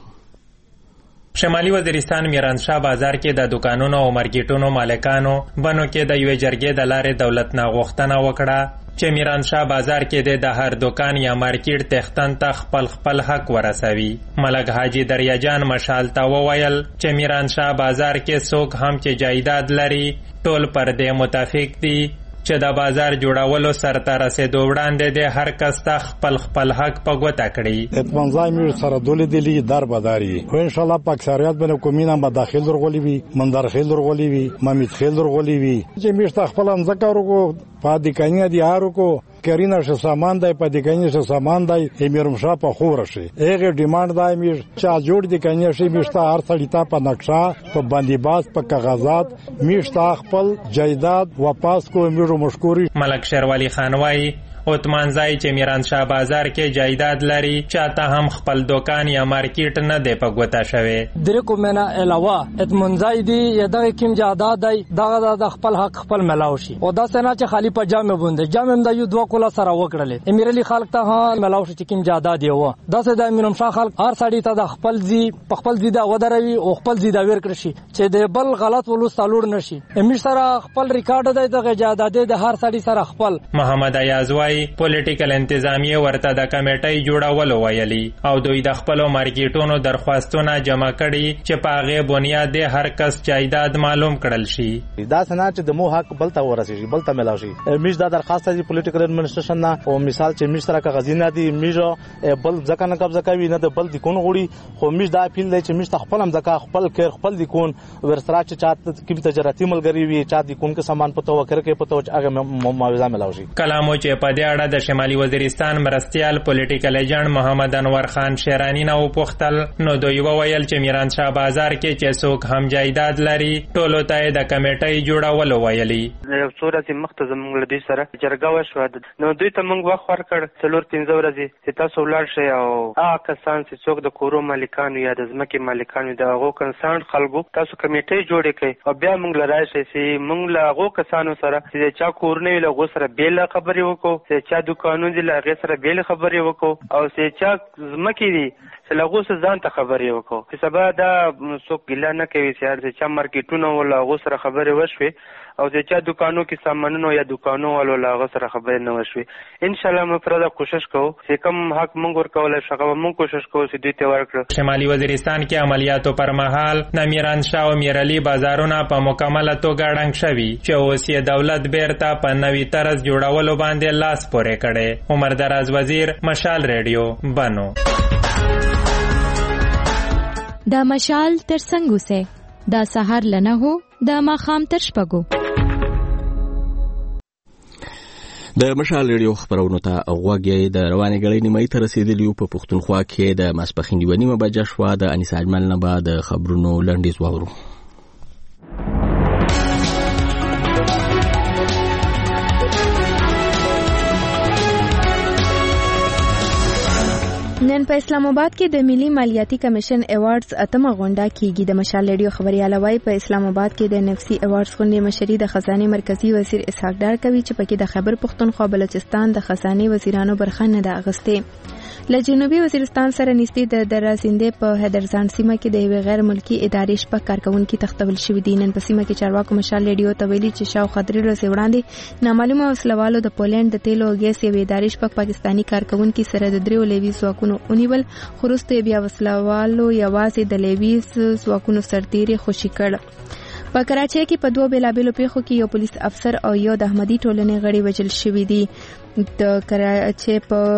شمالي وزیرستان میرانشاه بازار کې د دکانونو او مارکیټونو مالکانو بنو کې د یو جرګې د لارې دولت نه غوښتنه وکړه چې میرانشاه بازار کې د هر دکان یا مارکیټ تختن ته خپل خپل حق ورسوي. ملک حاجی دریاجان مشال ته وویل چې میرانشاه بازار کې څوک هم چې جایداد لري ټول پر دې متفق دي چې د بازار جوړولو سرته رسیدو وړاندې د هر کس ته خپل خپل حق په ګوته کړي. اطمینان میر سره دولې دلی در بداري خو ان شاء الله پاکستانیات بنه کومینه به داخل درغولي وي من داخل درغولي وي مامید خیل درغولي وي چې میشته خپل هم ذکر وکړو پادې کانیا دی هارو کو کرینا ش سامان دای پدې کانیا ش سامان دای امیرم شاه په خور شي هغه ډیماند دای میر چا جوړ دی کانیا شي میشته هر څړی تا په نقشه په باندې باز په کاغذات میشته خپل جایداد واپس کو میرو مشکوري. ملک شیروالي خان وای عثمان زای چې میرانشاه بازار کې جایداد لري چاته هم خپل دکان یا مارکیټ نه دی په ګوتا شوی. درې کومه علاوه عثمان زای دی یدغه کیم جایداد دی دغه د خپل حق خپل ملاو شي او دا څنګه چې خالی په جامه بوند جامه د یو دوه کولا سره وکړل امیرلی خلک ته ها ملاو شي چې کیم جایداد یو دا څه د میرانشاه خلک هر سړی ته د خپل زی په خپل زی دا ودروي او خپل زی دا ور کړی شي چې د بل غلط ولو سالور نشي. امیر سره خپل ریکارډ دی د جایداد د هر سړی سره خپل. محمد ایازوای پولیټیکل انتظامیه ورته د کمیټې جوړولو ویلي او دوی د خپل مارکیټونو درخواستونه جمع کړي چې په هغه بنیاد هر کس جایداد معلوم کړل شي. دا څنګه چې د مو حق بلته ورسیږي بلته ملاو شي. میش دا درخواست دی پولیټیکل ایڈمنسټریشن نه او مثال چې میش سره کاغذینه دي میش بل ځکه نه قبضه کوي نه د بل د کون غوړي خو میش دا اپیل دی چې میش خپل هم ځکه خپل کیر خپل د کون ورسره چې چاته کوم تجارتي ملګری وي چا د کون کې سامان پته وکړي کې پته چې هغه معاوضه ملاو شي. کلامو چې په دې اړه د شمالي وزیرستان مرستیال پولیټیکل ایجنټ محمد انور خان شیرانی نه وپوښتل نو دوی وویل چې میرانشاه بازار کې چې څوک هم جایداد لري ټولو ته د کمیټې جوړولو ویلي. یو څو ورځې مخته زموږ له دوی سره جرګه وشوه نو دوی ته موږ وخت ورکړ څلور پنځه ورځې چې تاسو ولاړ شئ او هغه کسان چې څوک د کورو مالکانو یا د ځمکې مالکانو د هغو کنسرن خلکو تاسو کمیټې جوړې کړئ او بیا موږ له راشئ چې موږ له هغو کسانو سره چې چا کور نه وي له هغو سره بېله خبرې وکړو چې چا دکانونه دي له هغې سره بېلې خبرې وکړو او چې چا ځمکې دي چې له هغو سره ځان ته خبرې وکړو چې سبا دا څوک ګیله نه کوي چې چا مارکیټونه و له هغو سره خبرې وشوې او چې چا دکانو کې سامانونو یا دکانو والو له هغه سره خبرې نه وشوې. انشاءالله موږ پرده کوشش کوو چې کوم حق موږ ورکولی شو هغه موږ کوشش کوو چې دوی ته ورکړو. شمالي وزیرستان کې عملیاتو پر مهال د میرانشاه او میرعلي بازارونه په مکمله توګه ړنګ شوي چې اوس یې دولت بیرته په نوي طرز جوړولو باندې لاس پورې کړی. عمر دراز وزیر، مشال ریډیو، بنو. د مشال ترڅنګ اوسئ دا سهار لنه هو د ماخام تر شپږو. د مشال ریډیو خبرونو ته غوږی د روانې غړې نیمه ته رسیدلی په پښتونخوا کې د ماسپخین یو نیمه بجه شو. د انیس اجمل نه بعد خبرونو لنډیز واورو. نن په اسلام آباد کې د ملي مالیاتي کمیشن ایوارډز اتمه غونډه کیږي. د مشال ریډیو خبرياله وايي په اسلام آباد کې د نفسي ایوارډز غونډې مشري د خزانه مرکزی وزیر اسحاق ډار کوي چې پکې د خیبر پختونخوا بلوچستان د خزانه وزیرانو برخه نه ده اغستې. له جنوبي وزیرستان سره نږدې د درازندې په هدرزان سیمه کې د یو غیر ملکی ادارې شپږ کارکونکو تختول شوې دي. نن په سیمه کې چارواکو مشال ریډیو ته ویلي چې شاوخوا درې ورځې وړاندې نامعلومه وسلوالو د پولند د تیلو او ګیس یو ادارې شپږ پاکستاني کارکونکو سره د دریو لیوي ځواکونو ونیول. خروسته بیا وسلوالو یوازې د لیوي ځواکونو سرتیري خوشي کړ. په کراچۍ کې په دوه بیلابیلو پیښو کې یو پولیس افسر او یو د احمدي ټولنې غړي وژل شوي دي. د کراچۍ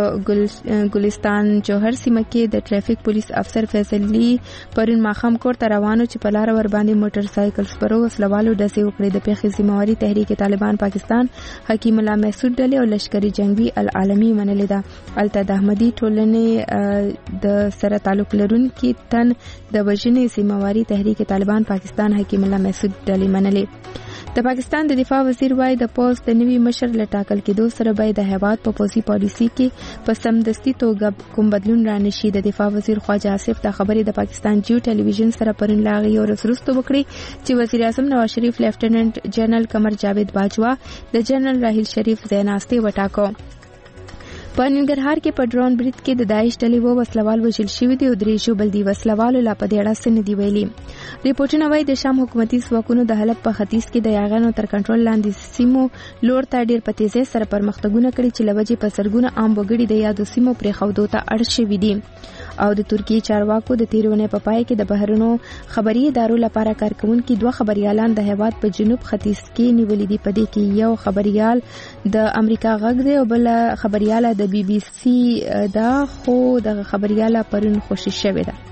په ګلستان جوهر سیمه کې د ټرافیک پولیس افسر فیصل علي پرون ماښام کور ته روانو چې په لار ور باندې موټر سایکل سپرو وسلوالو ډزې وکړې. د پیښې ذمہواري تحریک طالبان پاکستان حکیم الله محسود ډلې او لشکري جنگي العالمي منلې ده. الته د احمدي ټولنې د سره تعلق لرونکي تن د وژنې ذمہواري تحریک طالبان پاکستان حکیم الله محسود ډلې منلې. د پاکستان د دفاع وزیر وايي د پوز د نوي مشر لټاکل کېدو سره به د هیواد په پوزي پالیسي کې په سمدستي توګه کوم بدلون را نشي. د دفاع وزیر خواجه آصف د خبرې د پاکستان جیو ټلویزیون سره پرون لاغي او رسرستو وکړي چې وزیر اعظم نواز شریف لیفټیننټ جنرال قمر جاوید باجوا د جنرال راحیل شریف زیناستي وټاکو. په ننګرهار کې په ډرون برید کې د داعش ډلې وو وسلوال وژل شوي دي او درې ژوبل دي. وسلوالو لا په دې اړه څه نه دي ویلي. ریپورټونه وايي د شام حکومتي ځواکونو د حلب په ختیځ کې د یاغانو تر کنټرول لاندې سیمو لور ته ډېر په تیزۍ سره پرمختګونه کړي چې له وجې په سرګونه عام وګړي د یادو سیمو پرېښودو ته اړ شوي دي. او د ترکیې چارواکو د تیرونې په پای کې د بهرنو خبري ادارو لپاره کارکونکي دوه خبريالان د هیواد په جنوب ختیځ کې نیولې دي. په دې کې یو خبريال د امریکا غږ دی او بل خبرياله د بي بي سي دا خو د خبرياله پرون خوشي شوې ده.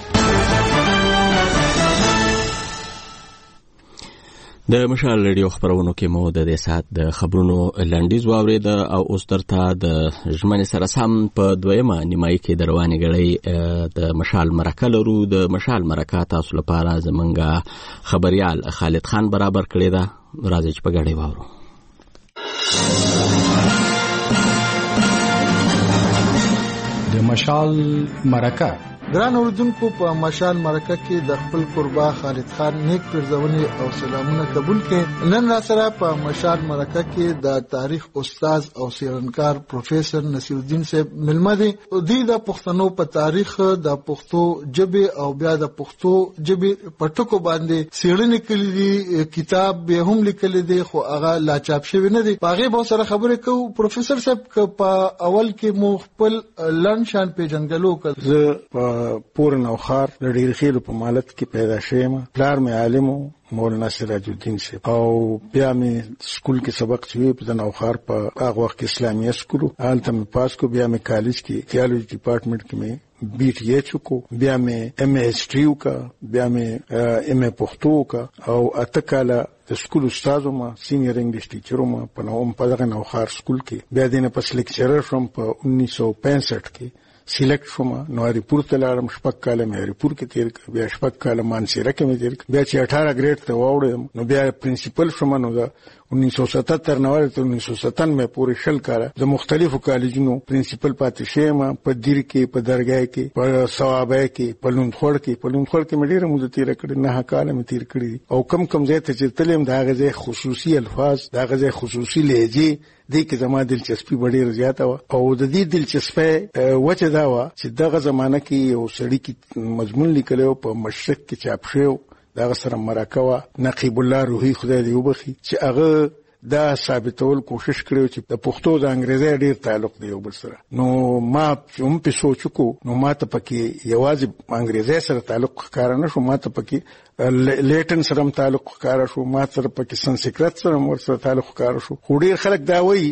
د مشال ریډیو خبرونو کې مو د دې سات د خبرونو لنډیز واورید او اوس درته د ژمنې سره سم په دویمه نیمایي کې د روانې غړۍ د مشال مرکه لرو. د مشال مرکه تاسو لپاره زمونږ خبريال خالد خان برابر کړی ده. راځي چې په ګډه واورو. د مشال مرکه ګران اوردونکو په مشال مرکه کې د خپل قربا خالد خان نیک پرځونې او سلامونه قبول کړي. نن را سره په مشال مرکه کې د تاریخ استاد او څېړنکار پروفیسور نصیر الدین صاحب ملمه دي. دوی د پښتنو په تاریخ د پښتو ژبې او بیا د پښتو ژبې په ټکو باندې څېړنې کړې دي. کتاب به هم لیکل دي خو هغه لا چاپ شوی نه دی. هغه به سره خبرې کوو. پروفیسور صاحب په اول کې مو خپل لن شان پیژنګلو کړ. پور نوخار د ډیر خیرو په مالت کې پیدا شوم. پلار مې عالم مولانا سراج الدین سے او بیا مې سکول کې سبق شوی په نوخار په هغه وخت اسلامي سکول حالت مې پاس کو. بیا مې کالج کې تھیولوژي ډپارټمنټ کې مې بی ټی ایچ کو. بیا مې ایم اے ہسٹری کا. بیا مې ایم اے پښتو کا او اته کاله د سکول استاد ما سینیئر انګلیش ټیچر ما په نوم په دغه نوخار سکول کې. بیا دینه پس لیکچرر شوم په انیس سو پینسٹھ کې. سلیکټ شوم نو اړیپور ته لاړم. شپږ کاله مې اړیپور کې تیر کړ. بیا شپږ کاله مانسیره کې مې تیر کړ. بیا چې اٹھارہ گریډ ته واوړم نو بیا پرنسپل شوم. نو دا انیس سو ستتر نه ورته انیس سو ستن مې پورې شل کاله د مختلفو کالجونو پرنسپل پاتې شوم. په دیر کې په درګای کې په ثوابه کې په لوندخوړ کې په لوندخوړ کې مې ډیره موده تیر کړې. نه کاله مې تیر کړې او کم کم ځای ته چې تلم دا غزه خصوصي الفاظ دا غزه خصوصي لهجه دې کې زما دلچسپي ډېره زیاته و. او د دې دلچسپي وجه دا و چې دغه زمانہ کې یو سړی کې مضمون لیکلو په مشرق کې چاپ شو. دغه سره مرکه و نقیب الله روحي خدای دې وبخي چې هغه دا ثابتول کوشش کړو چې د پښتو د انګریزي ډیر تعلق دی یو بل سره. نو ما هم په سوچ کو نو ما ته پکې یوازې انګریزي سره تعلق ښکار نه شو. ما ته پکې لیټن سره تعلق ښکار شو. ما سره پکې سنسکرت سره مور سره تعلق ښکار شو. خو ډیر خلک دا وایي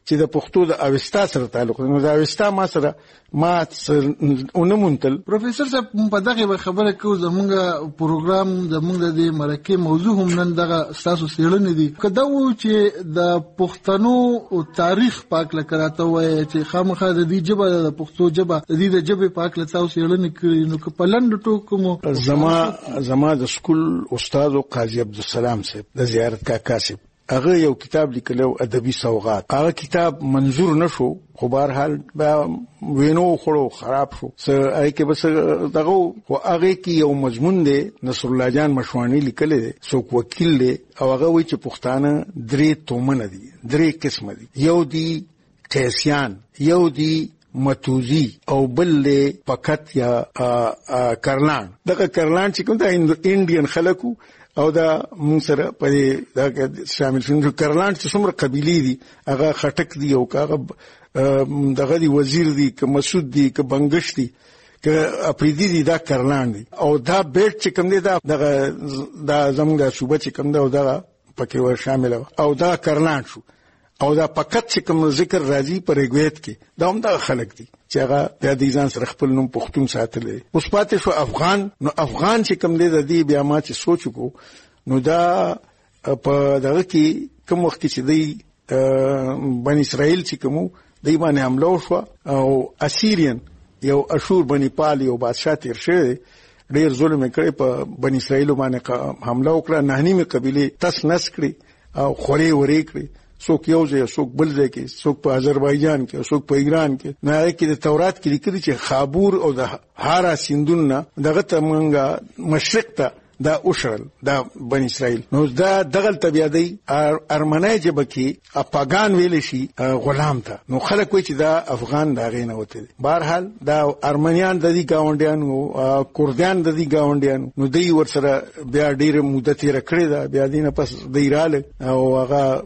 چې د پښتو د اوستا سره تعلق نو د اوستا ما سره ما اونمونتل. پروفیسور صاحب په دغه خبره کو زمونږ پروګرام زمونږ د مرکه موضوع هم نن دغه تاسو سیړنې دي کدا و چې د پښتنو تاریخ پاک لکراته وای چې خامخا د دې جبه د پښتو جبه د دې د جبه پاک لته سیړنې کړي نو په لند ټوکو مو زما زما د سکول استاد قاضي عبدالسلام صاحب د زیارت کاکا صاحب هغه یو کتاب لیکلو ادبي سوغات. هغه کتاب منظور نشو خو بهر حال وینو خړو خراب شو سره اې کې بس دغه او هغه کې یو مضمون دی نصر الله جان مشوانی لیکل دی څوک وکیل دی او هغه وی چې پښتانه درې تومن دي درې قسم دي یو دی قیسیان یو دی متوزی او بل له پکت یا کرلان. دغه کرلان چې کوم د انډین خلکو او دا مون سره په دا شامل شون کرلان چې څومره قبيلي دي هغه خټک دي او هغه دغه دی وزیر دي که مسعود دي که بنگش دي که اپریدي دي دا کرلان دي او دا بیت چې کوم دي دا دغه دا زموږ صوبه چې کوم دا او دا پکې ور شامل او دا کرلان شو او دا پکت چې کوم ذکر راځي پر ریګویت کې دا هم دا خلک دي چې هغه بیا د ځان سره خپل نوم پښتون ساتلی. اوس پاتې شو افغان. نو افغان چې کوم دی د دې بیا ما چې سوچ کو نو دا په دغه کې کوم وخت چې دی بنی اسرائیل چې کوم دی باندې حمله وشو او اسیرین یو اشور بنی پال یو بادشاہ تیر شوی ډیر ظلم کړی په بنی اسرائیل باندې حمله وکړه نه نیمه قبيله تس نس کړی او خوري وري کړی څوک یو ځای څوک بل ځای کې څوک په آذربایجان کې څوک په ایران کې نه کې د تورات کې لیکلي چې خابور او د هارا سیندونه دغه ته مونږه مشرق ته دا اوشرل دا بنی اسرائیل نو دا دغل طبيعي ارمنای جبکی اپاغان ویل شي غلام ته نو خلک وای چې دا افغان دا غینه وته. بهر حال دا ارمنیان د دې گاونډیان او کردان د دې گاونډیان نو دوی ورسره بیا ډیره مدته تیر کړی دا بیا دینه پس دیراله او هغه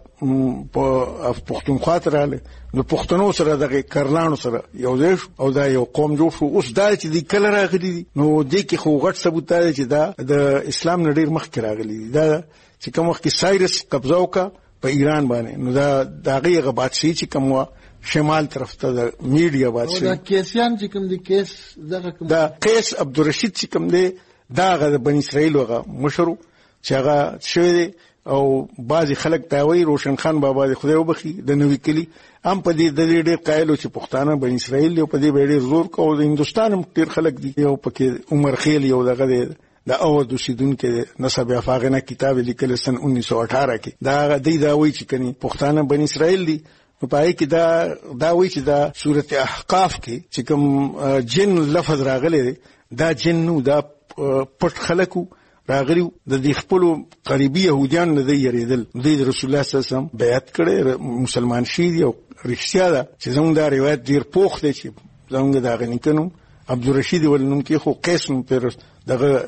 په پښتونخوا تراله نو پښتنو سره دغه کرلانو سره یو ځای او دا یو قوم جوړ شو. اوس دا چې د کله راغلي دي نو د کې خو غټ ثبوت دی چې دا د اسلام نه ډیر مخکې راغلي دي. دا چې کوم وخت کې سایرس قبضه وکړه په ایران باندې نو دا دغه غباتشي چې کوم شمال طرف ته د میډیا بادشاہ دا کیسیان چې کوم دي کیس دغه کوم دا قیس عبدالرشید چې کوم دی دا غ بنی اسرائیل وغه مشرو چې هغه شوی او بعضی خلک تاوی روشن خان بابا د خدای وبخي د نوې کلی هم په دې د ډېر قایلو چې پښتانه بنی اسرائیل یو په دې ډېر زور کو د هندستان هم ډېر خلک دي یو پکې عمر خیل یو دغه د اود اوسیدونکو نسب افاغنه کتاب لیکل سن انیس سو اٹھارہ کې دا د دا وی چې کني پښتانه بنی اسرائیل دي په پای کې دا دا وی چې دا سورته احقاف کې چې کوم جن لفظ راغلی دا جن نو دا پټ خلکو راغلیو د دې خپل قریبي يهوديان نه دی یریدل د رسول الله صلی الله علیه وسلم بیعت کړي مسلمان شي او رښتیا ده چې زموږ دا روایت ډیر پوخ دی چې زموږ دا غنیکنو عبدالرشید ولنوم کې خو قیسم پر دغه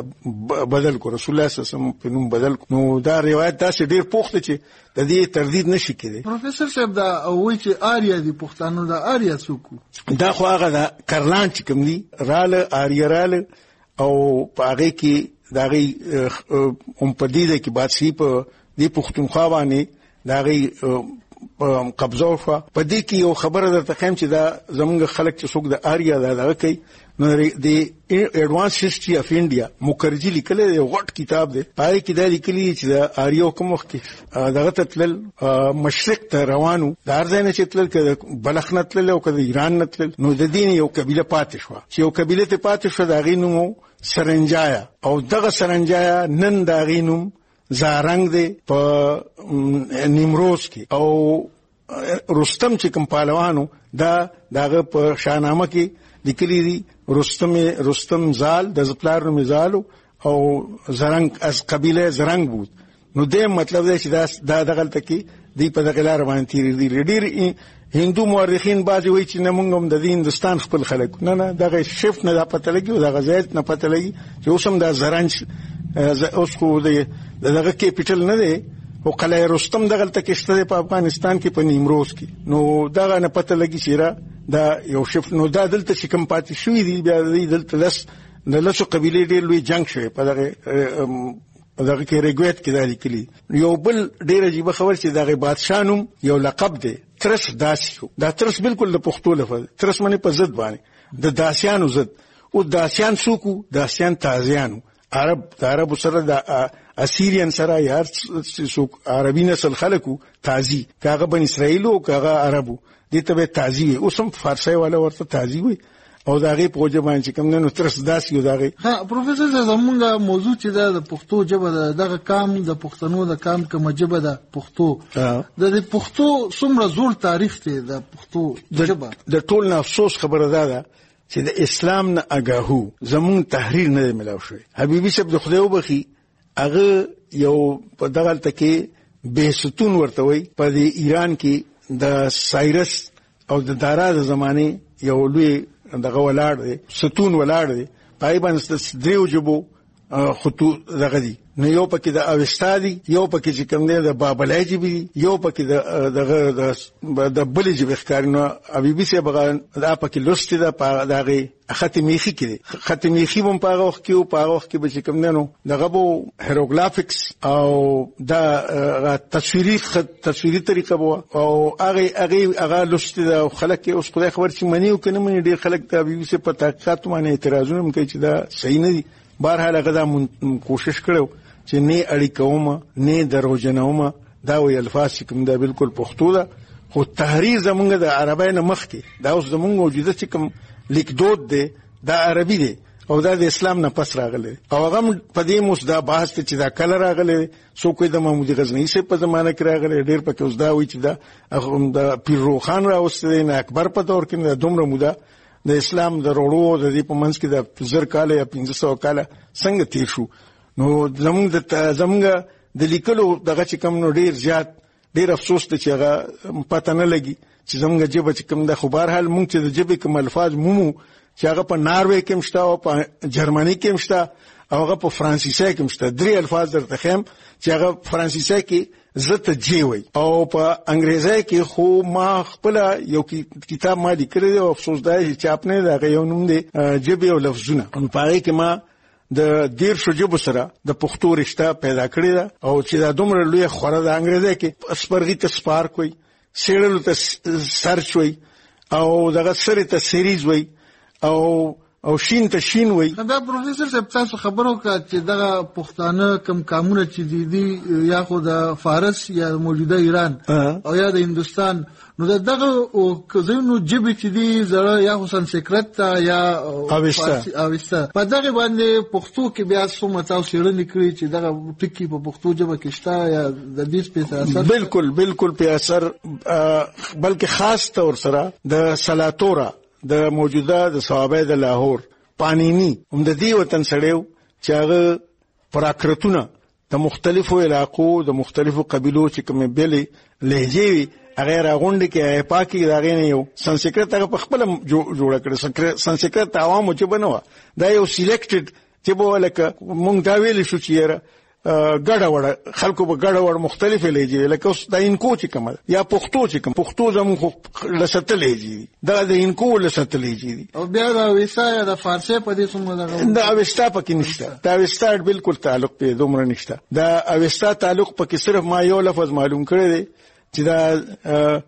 بدل کو رسول الله صلی الله علیه وسلم په نوم بدل نو دا روایت دا چې ډیر پوخ دی چې د دې تردید نشي کېدی. پروفیسور صاحب دا وایي چې آریا دي پښتانه دا آریا څوک دا خو هغه دا کرلان چې کوم دي رااله آریا رااله او هغه کې داغي ام پدیده کې بادشاہي په دې پښتونخوا باندې داغي قبضه وشو. په دې کې یو خبره درته خیم چې دا زمونږ خلک چې څوک د آریا دا دغه کوي نو د ایڈوانس هیسټري اف انډیا مکرجي لیکل دی غټ کتاب دی پای کې دا لیکلي چې د آریو کوم وخت دغه تتل مشرق ته روانو د ارزنه چې تل کې بلخ نه تل او کې ایران نه تل نو د دین یو قبيله پاتې شو چې یو قبيله ته پاتې شو دا غینو سرنجایا او دغه سرنجایا نن دا غینوم زارنګ دی په نیمروز کې او رستم چې کوم پهلوانو دا دغه په شاهنامه کې لیکلي دي رستم رستم زال د زپلار نوم زالو او زرنګ از قبيله زرنګ بود نو دې مطلب دی چې دا دغه تکي دی په دغه لار باندې تیر دي ډیر هندو مورخین بعضی وایي چې موږ هم د هندستان خپل خلک نه نه دغه شفت نه پته لګي او دغه زیات نه پته لګي چې اوسم دا زرنج اوس خو دغه کیپټل نه دی او قلعه رستم دغه تکشته په افغانستان کې په نیمروز کې نو دغه نه پته لګي چې را دا یو شفت نو دا دلته چې کوم پاتې شوی دی بیا دلته لس د لسو قبيله ډېر لوی جنگ شوی په دغه دغه کې ریګویت کې دا لیکلي. یو بل ډېر عجیب خبر چې دغه بادشاہ نوم یو لقب دی ترس داسیو دا ترس بالکل د پښتو لفظ ترس منی په ضد باندې د داسیانو ضد او داسیان سوکو داسیان تازیانو عرب د عرب سره د اسیریان سره یار سوک عربي نسل خلکو تازی کاغه بن اسرائیل او کاغه عربو دې ته تازی اوسم فارسی والا ورته تازی وي او داغه په وجه باندې کوم نو ترس داسیو داغه ها پروفیسور زمونږه موضوع چې د پښتو ژبه دغه کام د پښتنو د کام کوم ژبه د پښتو د پښتو څومره زوړ تاریخ دی د پښتو ژبه د ټول نه افسوس خبره ده چې د اسلام نه اگاهو زمون تحریر نه ملاو شوی. حبیبي صاحب د خدای وبخي هغه یو په دغه تکي به ستون ورته وي په ایران کې د سایرس او د دارا د زمانه یو لوی دغه ولاړ دی ستون ولاړ دی پای باندې دریو جبو خطوط دغه دي نو یو پکې د اوستادي یو پکې چې کوم دی د بابلای جبي یو پکې د دغه د بلې جبي ښکارنو حبيبي سي بغان دا پکې لوستي دا دغه ختمیخي کې ختمیخي هم په هغه وخت کې او په هغه وخت کې به کوم نه نو دغه بو هیروګلافکس او دا تصویري تصویري طریقه بو او هغه هغه هغه لوستي دا خلک اوس خدای خبر چې منی او کنه منی ډیر خلک د حبيبي سي په تحقیقات باندې اعتراضونه کوي چې دا صحیح نه دي. بهرحال هغه دا کوشش کړو چې نه اړیکوم نه دروژنوم دا وی الفاظ کوم دا بالکل پښتو ده خو تحریر زمونږ د عربی نه مخ کې دا اوس زمونږ موجوده چې کوم لیکدود دی دا عربي دی او دا د اسلام نه پس راغلی او هغه په دې موږ دا بحث چې دا کله راغلی سو کوی د محمود غزنوي سه په زمانه کې راغلی ډیر پکې اوس دا وی چې دا د پیرو خان راوستل نه اکبر په دور کې د دومره موده د اسلام د وروړو د دې په منځ کې د زر کال یا پنځه سوه کال څنګه تیر شو نو زمونږ د زمونږ د لیکلو دغه چې کوم نو ډیر زیات ډیر افسوس ته چې هغه پته نه لګي چې زمونږ جبه چې کوم د خبر حال مونږ چې د جبه کوم الفاظ مومو چې هغه په ناروې کې مشته او په جرمني کې مشته او هغه په فرانسیسي کې مشته درې الفاظ درته خیم چې هغه فرانسیسي کې زته جی وي او په انګریزي کې خو ما خپل یو کتاب ما لیکل او افسوس دی چې خپل دا یو نوم دی جبه او لفظونه په پاره کې ما د دیر شو جبو سره د پښتو رشتہ پیدا کړی دا او چې دا دومره لوی خوره د انګریزي کې اسپرغي ته سپارک وي سیړلو ته سرچ وي او دغه سره ته سیریز وي او او شین ته شین وي. دا پروفیسور صاحب تاسو خبرو کا چې دغه پښتانه کم کامونه چې دي دي یا خو د فارس یا موجوده ایران او یا د هندستان نو دغه او کزینو جبه چې دي زړه یا خو سنسکرت یا فارسی اوستا په دغه باندې پښتو کې بیا څومره تاسو یې کړی چې دغه ټکی په پښتو ژبه کې شته یا د دې په اثر بالکل بالکل په اثر بلکې خاص طور سره د سلاتورا د موجوده د صحابه د لاهور پانینی هم د دې وطن سړیو چې هغه پراکرتونه د مختلفو علاقو د مختلفو قبیلو چې کومه بیلې لهجې هغه راغونډ کې پاکي راغی نه یو سنسکرت هغه په خپل جوړ کړ سنسکرت عوامو چې بنو دا یو سلیکټډ چې به لکه مونږ دا ویل شو چې ګډه وړه خلکو به ګډه وړ مختلفه لهجې لکه اوس د انکو چې کوم یا پښتو چې کوم پښتو زموږ لسته لهجې دا د انکو لسته لهجې او بیا د ویسا یا د فارسی په دې څومره دا اوستا پکې نشته دا اوستا بالکل تعلق په دومره نشته دا اوستا تعلق پکې صرف ما یو لفظ معلوم کړی دی چې دا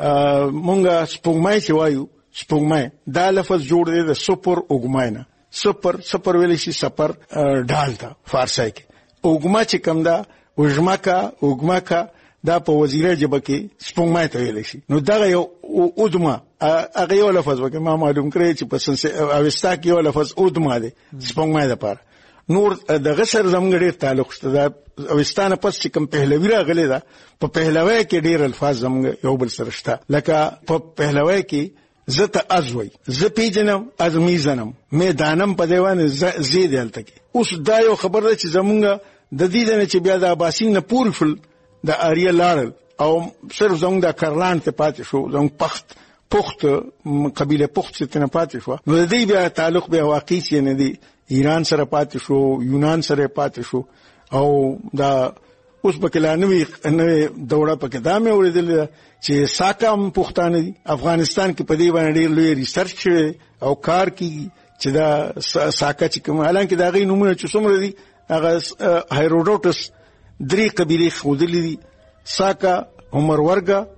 مونږه سپوږمۍ چې وایو سپوږمۍ دا لفظ جوړ دی د سپر اوګماینا سپر سپر ویل شي سپر ډال تا فارسی کې اوګما چې کوم دا وجماکا اوګماکا دا په وزیره جبه کې سپوږمۍ ته ویل شي نو دا یو اودما هغه یو لفظ وکړه ما معلوم کړی چې په سنس اوستا کې یو لفظ اودما دی سپوږمۍ لپاره نور د غسر زموږ ډیر تعلق شته دا اوستانه پس چې کوم پهلوی راغلی دا په پهلوی کې ډیر الفاظ زموږ یو بل سره شته لکه په پهلوی کې زته ازوي ز پیجنم از میزنم میدانم په دیوان زید هلته کې اوس دا یو خبر ده چې زمونږ د دې نه چې بیا د اباسین نه پور فل د اریه لاړل او صرف زمونږ د کرلان ته پاتې شو زمونږ پخت پخت قبيله پخت ته نه پاتې شو نو د دې بیا تعلق به واقعي شي نه دی ایران سره پاتې شو یونان سره پاتې شو او دا اوس په کلانوي نوې دوره په کې مې اوریدل چې ساکام پښتانه دي افغانستان کې په دې باندې ډېر لوی ریسرچ او کار کوي چې دا ساکا چې کوم حالانکه دا غي نمونه چې څومره دي هغه هیروډوټس درې قبيله خودلې دي ساکا عمر ورګه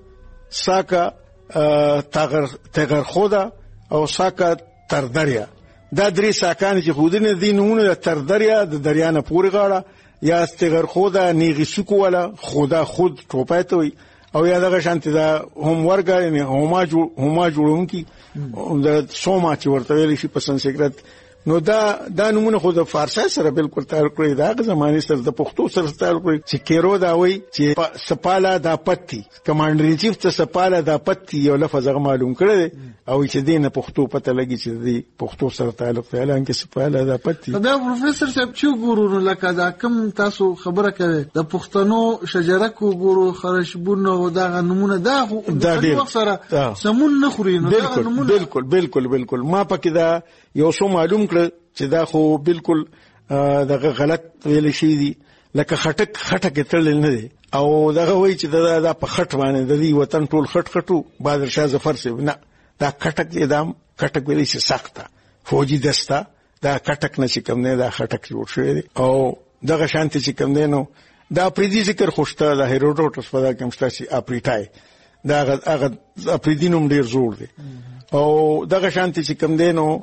ساکا تاغر تاغر خودا او ساکا تردریا. دا درې ساکان چې خودنه دینونه تردریا د دریا نه پورې غاړه یا تاغر خودا نیغي سکو ولا خدا خود ټوپایته وي او یا دغه شانتي دا هم ورګا نه هما جوړ هما جوړونکي د سوما چې ورته ویل شي په سنسکرت. نو دا دا نمونه خو د فارسی سره بالکل تعلق لري. دا زمانه سره د پښتو سره تعلق لري چې کیرو دا وایي چې سپاله دا پتی کمانډر ان چیف ته سپاله دا پتی یو لفظ معلوم کړی او چې دینه پښتو پته لګي چې د پښتو سره تعلق لري ان کې سپاله دا پتی. دا پروفیسور صاحب چې ګورو لکه دا کم تاسو خبره کوي د پښتنو شجره کو ګورو خرشبونه دا نمونه دا د وخت سره سمون نه خوري. نو دا نمونه بالکل بالکل بالکل ما پکې دا یو څو معلوم کړ چې دا خو بالکل دغه غلط ویل شي دي لکه خټک خټک تړل نه دي او دغه وایي چې دا د په خټ باندې د دې وطن ټول خټ خټو بادر شاه ظفر سي نه دا خټک دې دام خټک ویل شي سخته فوجي دستا دا خټک نشي کوم نه دا خټک جوړ شوی دی او دغه شانتي چې کوم نه نو دا پریدي ذکر خوشته د هیروډوټس په دا کوم شتاسي اپریټای دا هغه اپریدینوم ډیر زوړ دی او دغه شانتي چې کوم دی نو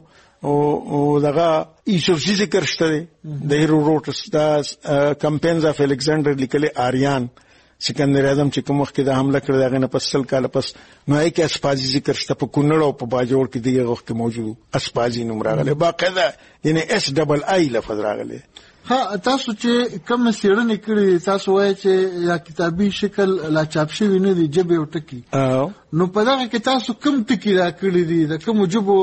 او دغه ایسوفزي ذکر شته د هیروډوټس دا کمپینز اف الکساندر لیکلي آریان سکندر اعظم چې کوم وخت دا حمله کړې دا نه پس سل کال پس نو یې کې اسپازي ذکر شته په کونړ او په باجوړ کې دغه وخت موجود اسپازي نوم راغلی باقاعده یعنی اس ډبل آی لفظ راغلی. ها تاسو چې کوم سیړنې کړې تاسو وایي چې یا کتابي شکل لا چاپ شوی نه دی جبه او ټکی نو په دغه کې تاسو کوم ټکی را کړی دي د کوم جبو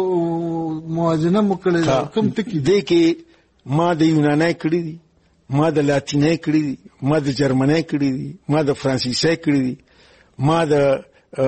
موازنه مو کړی کوم ټکی دی کې ما د یوناني کړی دي ما د لاتیني کړی دي ما د جرمني کړی دي ما د فرانسیسي کړی دي ما د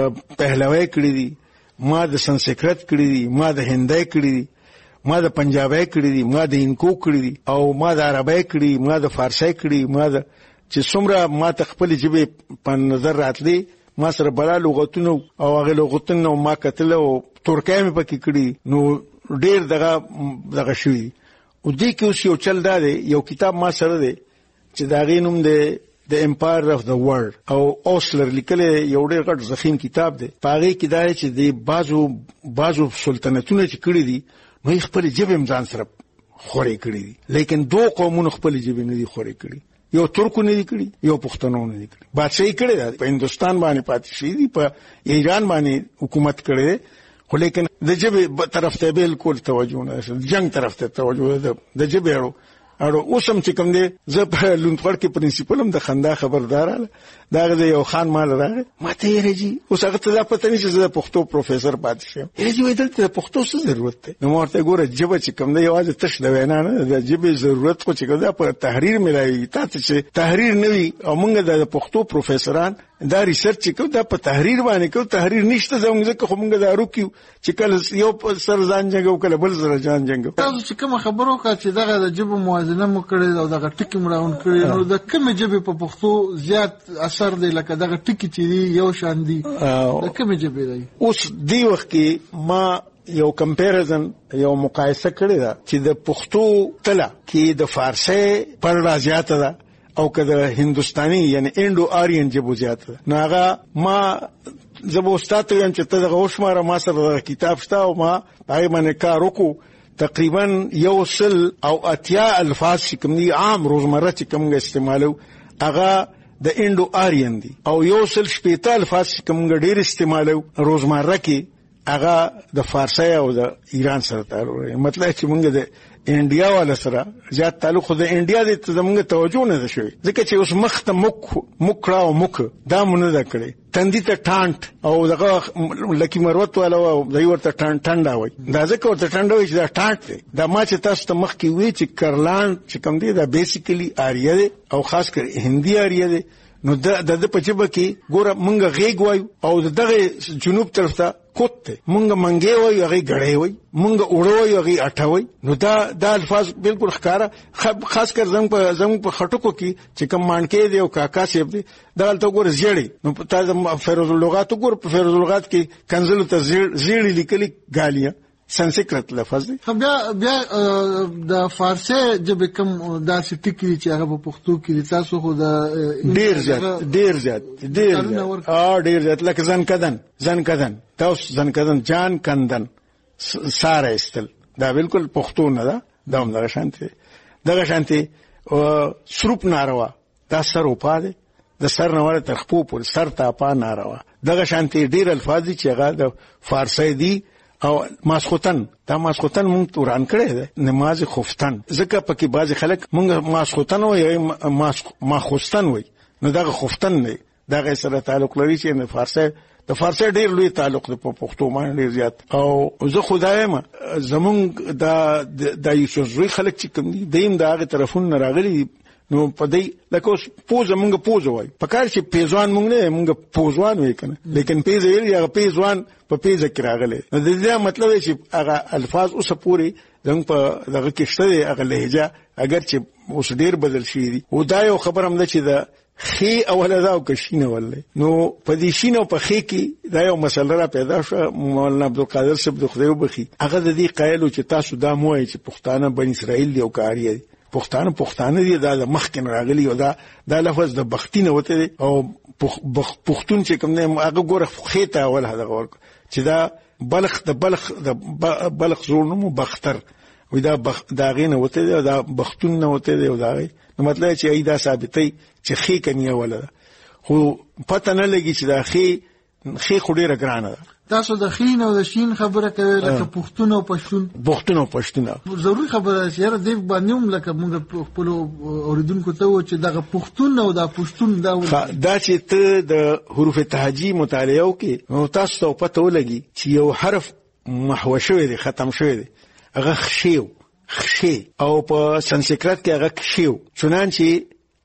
پهلوي کړی دي ما د سنسکرت کړی دي ما د هندي کړی دي ما د پنجابي کړی دي ما د انکو کړی دي او ما د عربی کړی ما د فارسی کړی ما د چې څومره ما تخپل جبه په نظر راتلی ما سره بلا لغتونه او هغه لغتونه ما کتل او ترکیه مې پکې کړی نو ډیر دغه دغه شوی او دې کې اوس یو چل دا دی یو کتاب ما سره دی چې دا غینوم دی د امپایر اف د ورلد او اوسلر لیکل یو ډیر غټ ضخیم کتاب دی. پاره کې دا چې د بازو بازو سلطنتونه چې کړی دي نو خپل جبه امزان سره خوري کړی دي لیکن دو قومونو خپل جبه نه دي خوري کړی یو ترکو نه دي کړی یو پښتنو نه دي کړی بادشاہي کړی دی په هندستان باندې پاتې شي دي په ایران باندې حکومت کړی خو لیکن د جبه طرف ته بالکل توجه نه جنگ طرف ته توجه ده د جبه اړو اوسم چې کوم دی زه په لونټور کې پرنسپل هم د خندا خبردار دا غزه یو خان مال راغی ماته یې رجی اوس هغه ته پته نشي زه پښتو پروفیسور پاتې شم یې ویل ته پښتو څه ضرورت دی نو ورته ګوره جبه چې کوم دی یوازې تش د وینا نه د جبه ضرورت خو چې کوم په تحریر ملایي تاسو چې تحریر نوي او موږ د پښتو پروفیسوران دا ریسرچ کو دا په تحریر باندې کو تحریر نشته زموږ ځکه خو موږ دا روکیو چې کله یو سر ځان جنګو کله بل سر ځان جنګو. تاسو چې کوم خبرو کا چې دغه د جبه موازنه مو کړې او دغه ټکی مراون کړې نو د کوم جبه په پښتو زیات اثر دی لکه دغه ټکی چې یو شان دی د کوم جبه دی. اوس دی وخت کې ما یو کمپیریزن یو مقایسه کړې ده چې د پښتو تله کې د فارسی پر راځياته ده او کله هندستاني یعنی انډو آریان جبو زیات نو هغه ما زبو استاد یم چې ته دغه وشماره ما سره کتاب شته او ما پای باندې کار وکړو تقریبا یو سل او اتیا الفاظ کوم دي عام روزمره چې کوم استعمالو هغه د انډو آریان دي او یو سل شپږ الفاظ کوم ډیر استعمالو روزمره کې هغه د فارسی او د ایران سره تعلق لري. مطلب چې موږ د انډیا والا سره زیات تعلق د انډیا د زموږ توجه نه شوی ځکه چې اوس مخ ته مخ مخړه او مخ دا مونږ نه کړی تندې ته ټانټ او دغه لکی مروت والا او دای ورته ټانټ ټانډا وای دا ځکه ورته ټانډا وای چې دا ټانټ دی دا ما چې تاسو ته مخ کې وی چې کرلان چې کوم دی دا بیسیکلی آریا دی او خاص کر هندي آریا دی نو د د پچبه کې ګوره مونږ غېګ وای او دغه جنوب طرف ته کوته مونږ منګي وای هغه غړې وای مونږ وړو وای هغه اټوي نو دا د الفاظ بالکل ښکارا خاص کر زموږ په زموږ په خټکو کې چې کوم مانکې دی او کاکا سیب دی دا ته ګور زیړې نو تاسو فیروز اللغات ګور په فیروز اللغات کې کنزل ته زیړې لیکلي غالیا سنسکرت لفظ دی. بیا بیا د فارسی ژبې کوم داسې ټکي چې هغه په پښتو کې تاسو خو د ډیر زیات ډیر زیات ډیر زیات ا ډیر زیات لکه ځن کدن ځن کدن تاسو ځن کدن جان کندن ساره استل دا بالکل پښتو نه ده. دا هم دغه شانتي دغه شانتي سروپ ناروا دا سر او پاده د سر نوړ تر خپو پر سر ته پا ناروا. دغه شانتي ډیر الفاظ چې هغه د فارسی دي او ماسختن دا ماسختن مونږ توران کړی دی نماز خفتن ځکه پکې بعض خلک مونږ ماسختن وایي ماخوستن وایي نو دا خفتن نه دا سره تعلق لري چې د فارسی د فارسی ډیر لوی تعلق په پښتو باندې ډیر زیات. او زه خدایم زمونږ دا د یوسوي خلک چې کوم دي دیم دا هغه طرفونه راغلي نو په دې لکه اوس پوزه مونږ پوزه وای په کار چې پیزوان مونږ نه مونږ پوزوان وای کنه لیکن پیزه ویل یا پیزوان په پیزه کې راغلي. نو د دې مطلب چې هغه الفاظ اوس پوری زموږ په دغه کې شته هغه لهجه اگر چې اوس ډیر بدل شي دي او دا یو خبر هم ده چې دا خي اوله دا او کشینه ولله نو په دې شینو په خي کې دا یو مسله را پیدا شو. مولانا عبدالقادر صاحب د خدای وبخي هغه د دې قایلو چې تاسو دا موای چې پښتانه بن اسرائیل دی او کاری دي پښتانه پښتانه دي دا د مخکې راغلي او دا دا لفظ د بختینه وته او پښتون چې کوم نه هغه ګوره خېته اول هغه ورک چې دا بلخ د بلخ د بلخ زورنمو بختر وې دا بخ دا غینه وته دا بختون نه وته دی او دا نو مطلب چې ای دا ثابتې چې خې کني ولا خو پته نه لګي چې دا خې خې خډيره ګرانه ده. تاسو د خین او د شین خبره کوي لکه پښتون او پښتون پښتون او پښتون ضروري خبره چې د باندې هم لکه موږ خپل اوریدونکو ته و چې دغه پښتون او د پښتون دا دا چې ته د حروف تهجی مطالعه وکې نو تاسو ته پته ولګي چې یو حرف محو شوی دی ختم شوی دی هغه خشیو خشی او په سنسکرت کې هغه خشیو چنانچه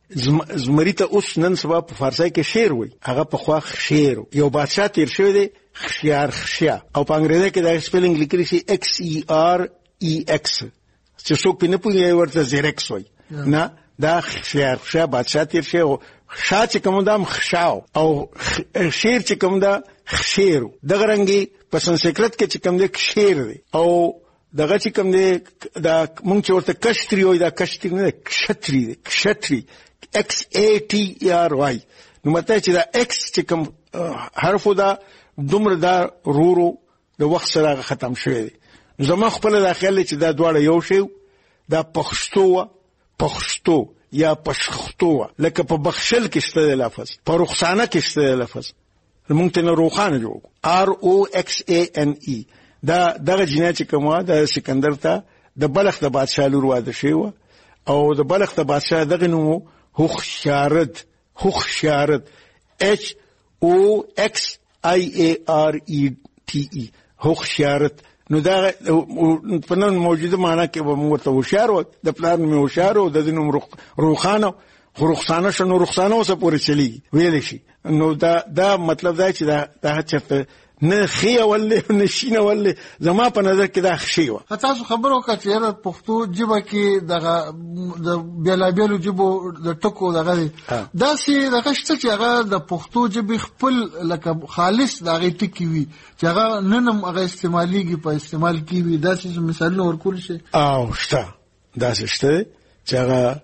زمری ته اوس نن سبا په فارسی کې شعر وای هغه په خوا شعر یو بادشاہ تیر شوی دی خشیار خشیا او په انګریزي کې دا سپیلینګ لیکل شي ایکس ای آر ای ایکس چې څوک په نه پوهیږي ورته زیرکس وای نه دا خشیار خشیا بادشاہ تیر شوی او خشا چې کوم دام خشاو او شعر چې کوم دا خشیر دغه رنګي په سنسکرت کې چې کوم دی شعر دی او دغه چې کوم دی دا مونږ چې ورته کشتری وای دا کشتری نه کشتری دی کشتری X A T E R Y نو مته چې دا X چې کوم حرف دا دومره دا رورو د وخت سره ختم شوی دی. زما خپل داخله چې دا دواړه یو شی دا پښتو پښتو یا پښتو لکه په بخشل کې شته لفظ په رخصانه کې شته لفظ مونږ ته نه روخانه جوړ R O X A N E دا دغه جنې چې کومه د سکندر ته د بلخ د بادشاہ لور واده شوی او د بلخ د بادشاہ دغه نوم هوښیارد هوښیارد H O X I A R E T E هوښیارد نو دا په نن موجوده معنی کې به موږ ته هوښیار و د پلان مې هوښیار او د دینم روخانه رخصانه شنو رخصانه اوسه پورې چلی ویل شي نو دا دا مطلب دا چې دا دا چرته نه خي ولله نه شینه ولله زما په نظر کې دا خشي و. تاسو خبرو کړئ چې پښتو ژبه کې دغه د بیلابیلو ژبو د ټکو دغه دا سي دغه شته چې هغه د پښتو ژبې خپل لکه خالص دغه ټکی وي چې هغه نن هغه استعماليږي په استعمال کې وي دا څه مثالونه ورکول شي او شته دا شته چې هغه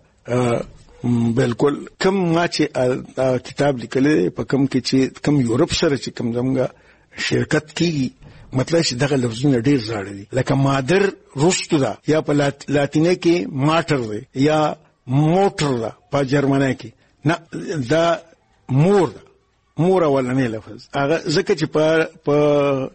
بالکل کم ما چې کتاب لیکل په کم کې چې کم یورپ سره چې کم زمګه شرکت کی مطلب چې دغه لفظونه ډیر زاړه دي لکه مادر رستو دا یا په لاتینه کې ماټر دی یا موټر دا په جرمنی کې نه دا مور مور ولنې لفظ هغه ځکه چې په په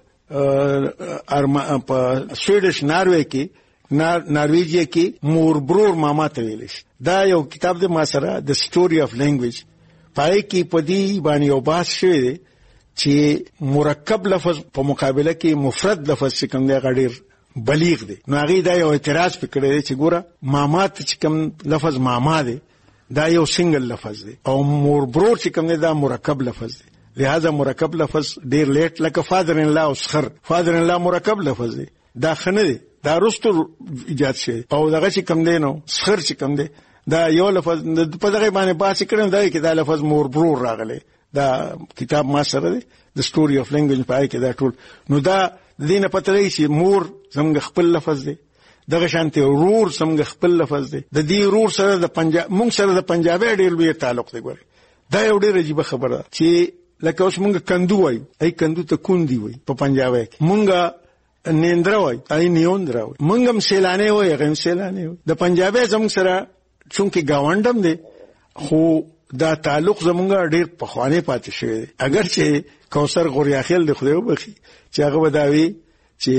ارما په سویډش ناروې کې نارویجیا کې مور برور ماما ته ویل شي. دا یو کتاب د ما سره د سټوري اف لینګویج پای کې پدی باندې یو باس شوی دی چې مرکب لفظ په مقابله کې مفرد لفظ چې کوم دی غډیر بلیغ دی نو هغه دا یو اعتراض پکړی دی چې ګوره مامات چې کوم لفظ ماما دی دا یو سنگل لفظ دی او مور برور چې کوم دی دا مرکب لفظ دی لہذا مرکب لفظ ډیر لیټ لکه فادر ان لا او سخر فادر ان لا مرکب لفظ دی دا خنه دی دا رستو ایجاد شي او دغه چې کوم دی نو سخر چې کوم دی دا یو لفظ په دغه باندې باسي کړم دا کې دا لفظ مور برور راغلی دا کتاب ما سره دی د سټوري اف لینګویج پای کې دا ټول نو دا دینه پته لري چې مور زموږ خپل لفظ دی، دغه شانته ورور زموږ خپل لفظ دی. د دې ورور سره د پنجاب مونږ سره د پنجابي ډېر لوی تعلق دی. ګوري دا یو ډېر عجیب خبره چې لکه اوس مونږ کندو وایو، ای کندو ته کوندی وایي په پنجابي کې، مونږ نیندرا وایي ای نیوندرا وایي، مونږ هم سیلانه وایي هغه هم سیلانه وایي. د پنجابي زموږ سره چونکه گاونډم دی خو دا تعلق زمونږ ډېر پخوانی پاتې شوی دی. اگر چې کوثر غوریاخیل د خدای وبخي چې هغه وداوي چې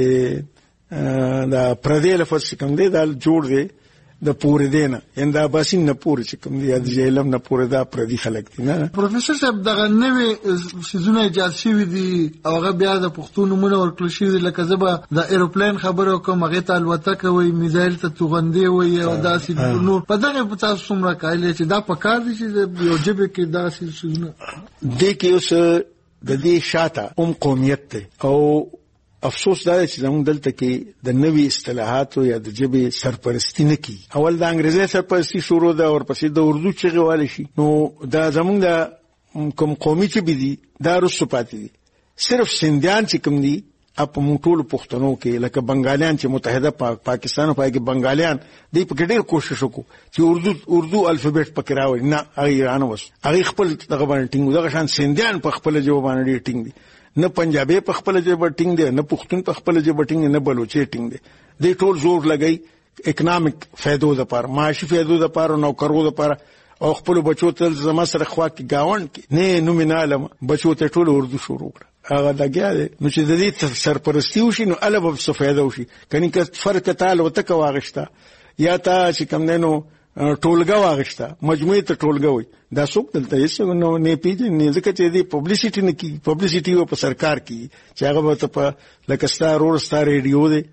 دا پردې لفظ کوم دی دا جوړ دی د پورې دینه انده باسین نه پورې چې کوم دی د جیلم نه پورې دا پردي خلک دي. نه پروفیسور صاحب دغه نوې سيزونه ایجاد شوي دي او هغه بیا د پښتون نمونه ورکړل شوي لکه زبا د ایروپلین خبره کوم هغه ته الوتکه وي، میزایل ته توغندې وي او داسې نور په دغه په تاسو څومره کایله چې دا پکار دي چې یو جبه کې داسې سيزونه د کې اوس د دې شاته ام قومیت ته او افسوس دا چې زموږ دلته کې د نوي اصطلاحاتو یا د جبه سرپرستی نه کی. اول د انګریزي سرپرستی شروع ده او پسې د اردو چغې والی شي. نو دا زموږ د کوم قومي چې بيدي دا رسو پاتې دي. صرف سندیان چې کوم دي اپ موټول پښتنو کې لکه بنگالیان چې متحده پا پاکستان او پای کې بنگالیان دې په ډېر کوشش وکړو چې اردو اردو الفابet پکې راوړي. نه هغه ایران وس هغه خپل دغه باندې ټینګ دغه شان سندیان په خپل جواب باندې ټینګ دي. نه پنجابي په خپل ژبه ټینګ دی، نه پښتون په خپل ژبه ټینګ دی، نه بلوچي ټینګ دی. د ټول زور لګي اکونومیک فائدو لپاره، معاشي فائدو لپاره، نوکرو لپاره او خپل بچو ته زما سره خوا کې گاوند کې نه نومینالم بچو ته ټول اردو شروع کړ. هغه لګیا دی نو چې د دې سرپرستی وشي نو الوب څه فائدہ وشي. کني که فرق تعالی وتک واغښتا یا تا چې کوم نو ټولګه واغښتا مجموعه ته ټولګه وي دا څوک دلته یې نو نه پیژنې ځکه چې دې پبلسټی نه کی پبلسټی په سرکار کی چې هغه ته په لکه ستا رول ستا ریډیو دی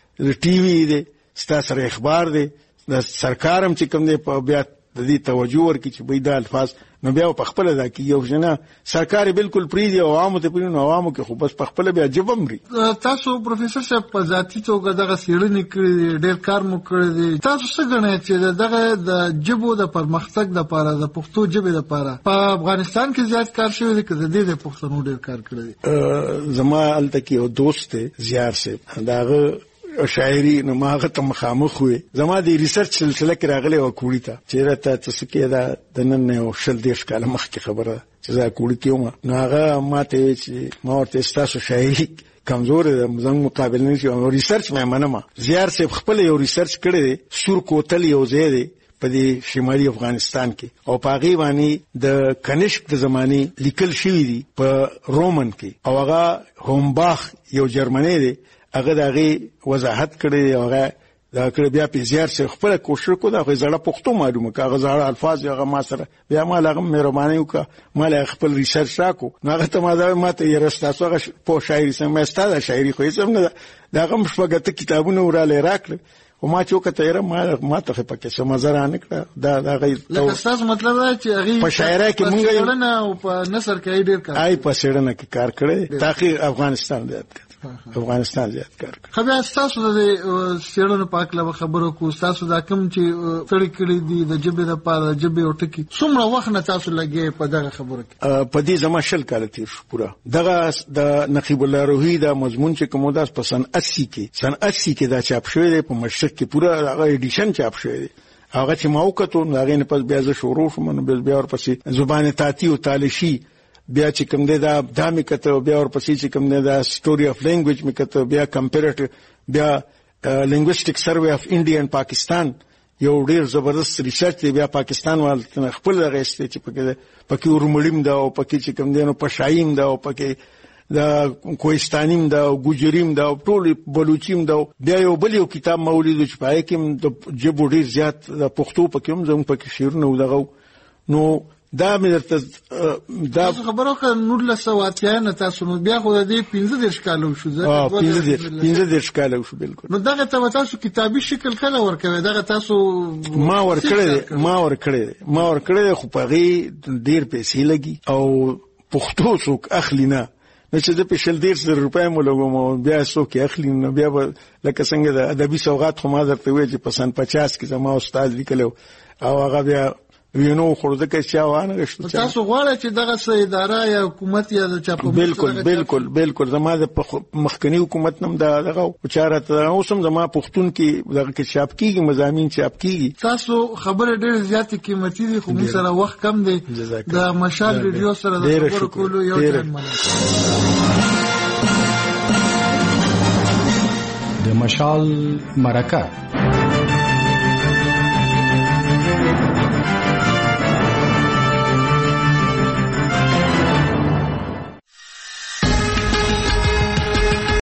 ټي وي دی ستا سره اخبار دی د سرکارم چې کوم دی په بیا د دې توجه ورکړي چې به دا الفاظ نو بیا په خپل دا کې یو جنا سرکاري بالکل پریدي او عوامو ته پرینو عوامو کې خو بس په خپل بیا جبم ری. تاسو پروفیسور صاحب په ذاتی توګه دغه سیړنې کړې ډېر کار مو کړی دی. تاسو څه غواړئ چې دغه د جبو د پرمختګ لپاره د پښتو ژبې لپاره په افغانستان کې زیات کار شوی دی که د دې د پښتنو ډېر کار کړی دی؟ زما الته کې یو دوست دی زیار صاحب داغه شاعري نو ماغه ته مخامخ وي. زما د ریسرچ سلسله کې راغلی و کوړی ته چې راته تاسو کې دا د نن یو شل دیش کاله مخکې خبره چې دا کوړی کې و نو هغه ماته چې ما ورته تاسو شاعري کمزور ده زموږ مقابل نه شي او ریسرچ مې منم. زیار صاحب خپل یو ریسرچ کړی دی سور کوتل یو ځای دی په دې شمالي افغانستان کې او پاغي باندې د کنشک د زماني لیکل شوی دی په رومن کې او هغه هومباخ یو جرمنی دی هغه دغه وضاحت کړی هغه دا کړ بیا په زیار سره خپل کوشش کو دا غو زړه پښتو معلومه کاغه زړه الفاظ هغه ما سره بیا ما لغه مهرباني وکړه ما خپل ریسرچ راکو هغه ته ما دا ماته یې رستاسو هغه په شاعري سم استاد شاعري خو یې سم نه دا غو مشفقته کتابونه وراله راکړه او ما چوکته یې ما ما ته پکې سم زرا نه کړه دا دا غي لکه تاسو مطلب دا چې هغه په شاعرۍ کې مونږ نه او په نثر کې ډېر کار آی په سړنه کې کار کړی تاکي افغانستان دې افغانستان زیات کار کوي. خو بیا تاسو د سیړنو پاک له خبرو کو تاسو دا کوم چې تړي کړی دي د جبه د پاره جبه او ټکی څومره وخت نه تاسو لګي په دغه خبرو کې؟ په دې زما شل کال تیر شو پورا دغه د نقیب الله روحي دا مضمون چې کوم داس په سن اسی کې سن اسی کې دا چاپ شوی دی په مشرق کې پورا هغه ایډیشن چاپ شوی دی. هغه چې ما وکړو هغه نه پس بیا ز شروع شوم نو بیا ورپسې زبان تاتی او تالشي بیا چې کوم دی دا د می کته بیا ورپسې چې کوم دی دا سټوري اف لینګویج می کته بیا کمپیریټیو بیا لینګویسټیک سروې اف انډیا ان پاکستان یو ډیر زبردست ریسرچ دی بیا پاکستان وال خپل غیسته چې پکې پکې ورمړیم دا او پکې چې کوم دی نو پښایم دا او پکې دا کوهستانیم دا او ګوجریم دا او ټول بلوچیم دا بیا یو بل یو کتاب مولید چې پای کې د جبو ډیر زیات د پښتو پکې هم زموږ پکې شعرونه ودغه نو دا مې درته دا خبرو که نور له سواتیا نه تاسو نو بیا خو د دې پنځه دیرش کالو شو زه پنځه دیرش کالو شو بالکل. نو دغه ته تاسو کتابي شکل کله ورکوي دغه تاسو ما ورکړی ما ورکړی ما ورکړی خو پغې ډیر پیسې لګي او پښتو څوک اخلي نه نو چې د پښل ډیر زر روپۍ مو لګوم بیا څوک اخلي نو بیا لکه څنګه د ادبي سوغات خو ما درته وی چې په سن پچاس کې زما استاد لیکلو او هغه بیا وینو خورده کې چا وانه غشت تاسو غواړئ چې دغه څه اداره یا حکومت یا د چا په بالکل بالکل بالکل زما د مخکنی حکومت نم دا دغه چاره ته اوسم زما پښتون کې دغه کې چاپ کیږي مضامین چاپ کیږي. تاسو خبره ډېر زیاتې قیمتي دي خو موږ سره وخت کم دی. د مشال ریډیو سره د خبرو کولو یو ځای د مشال مرکه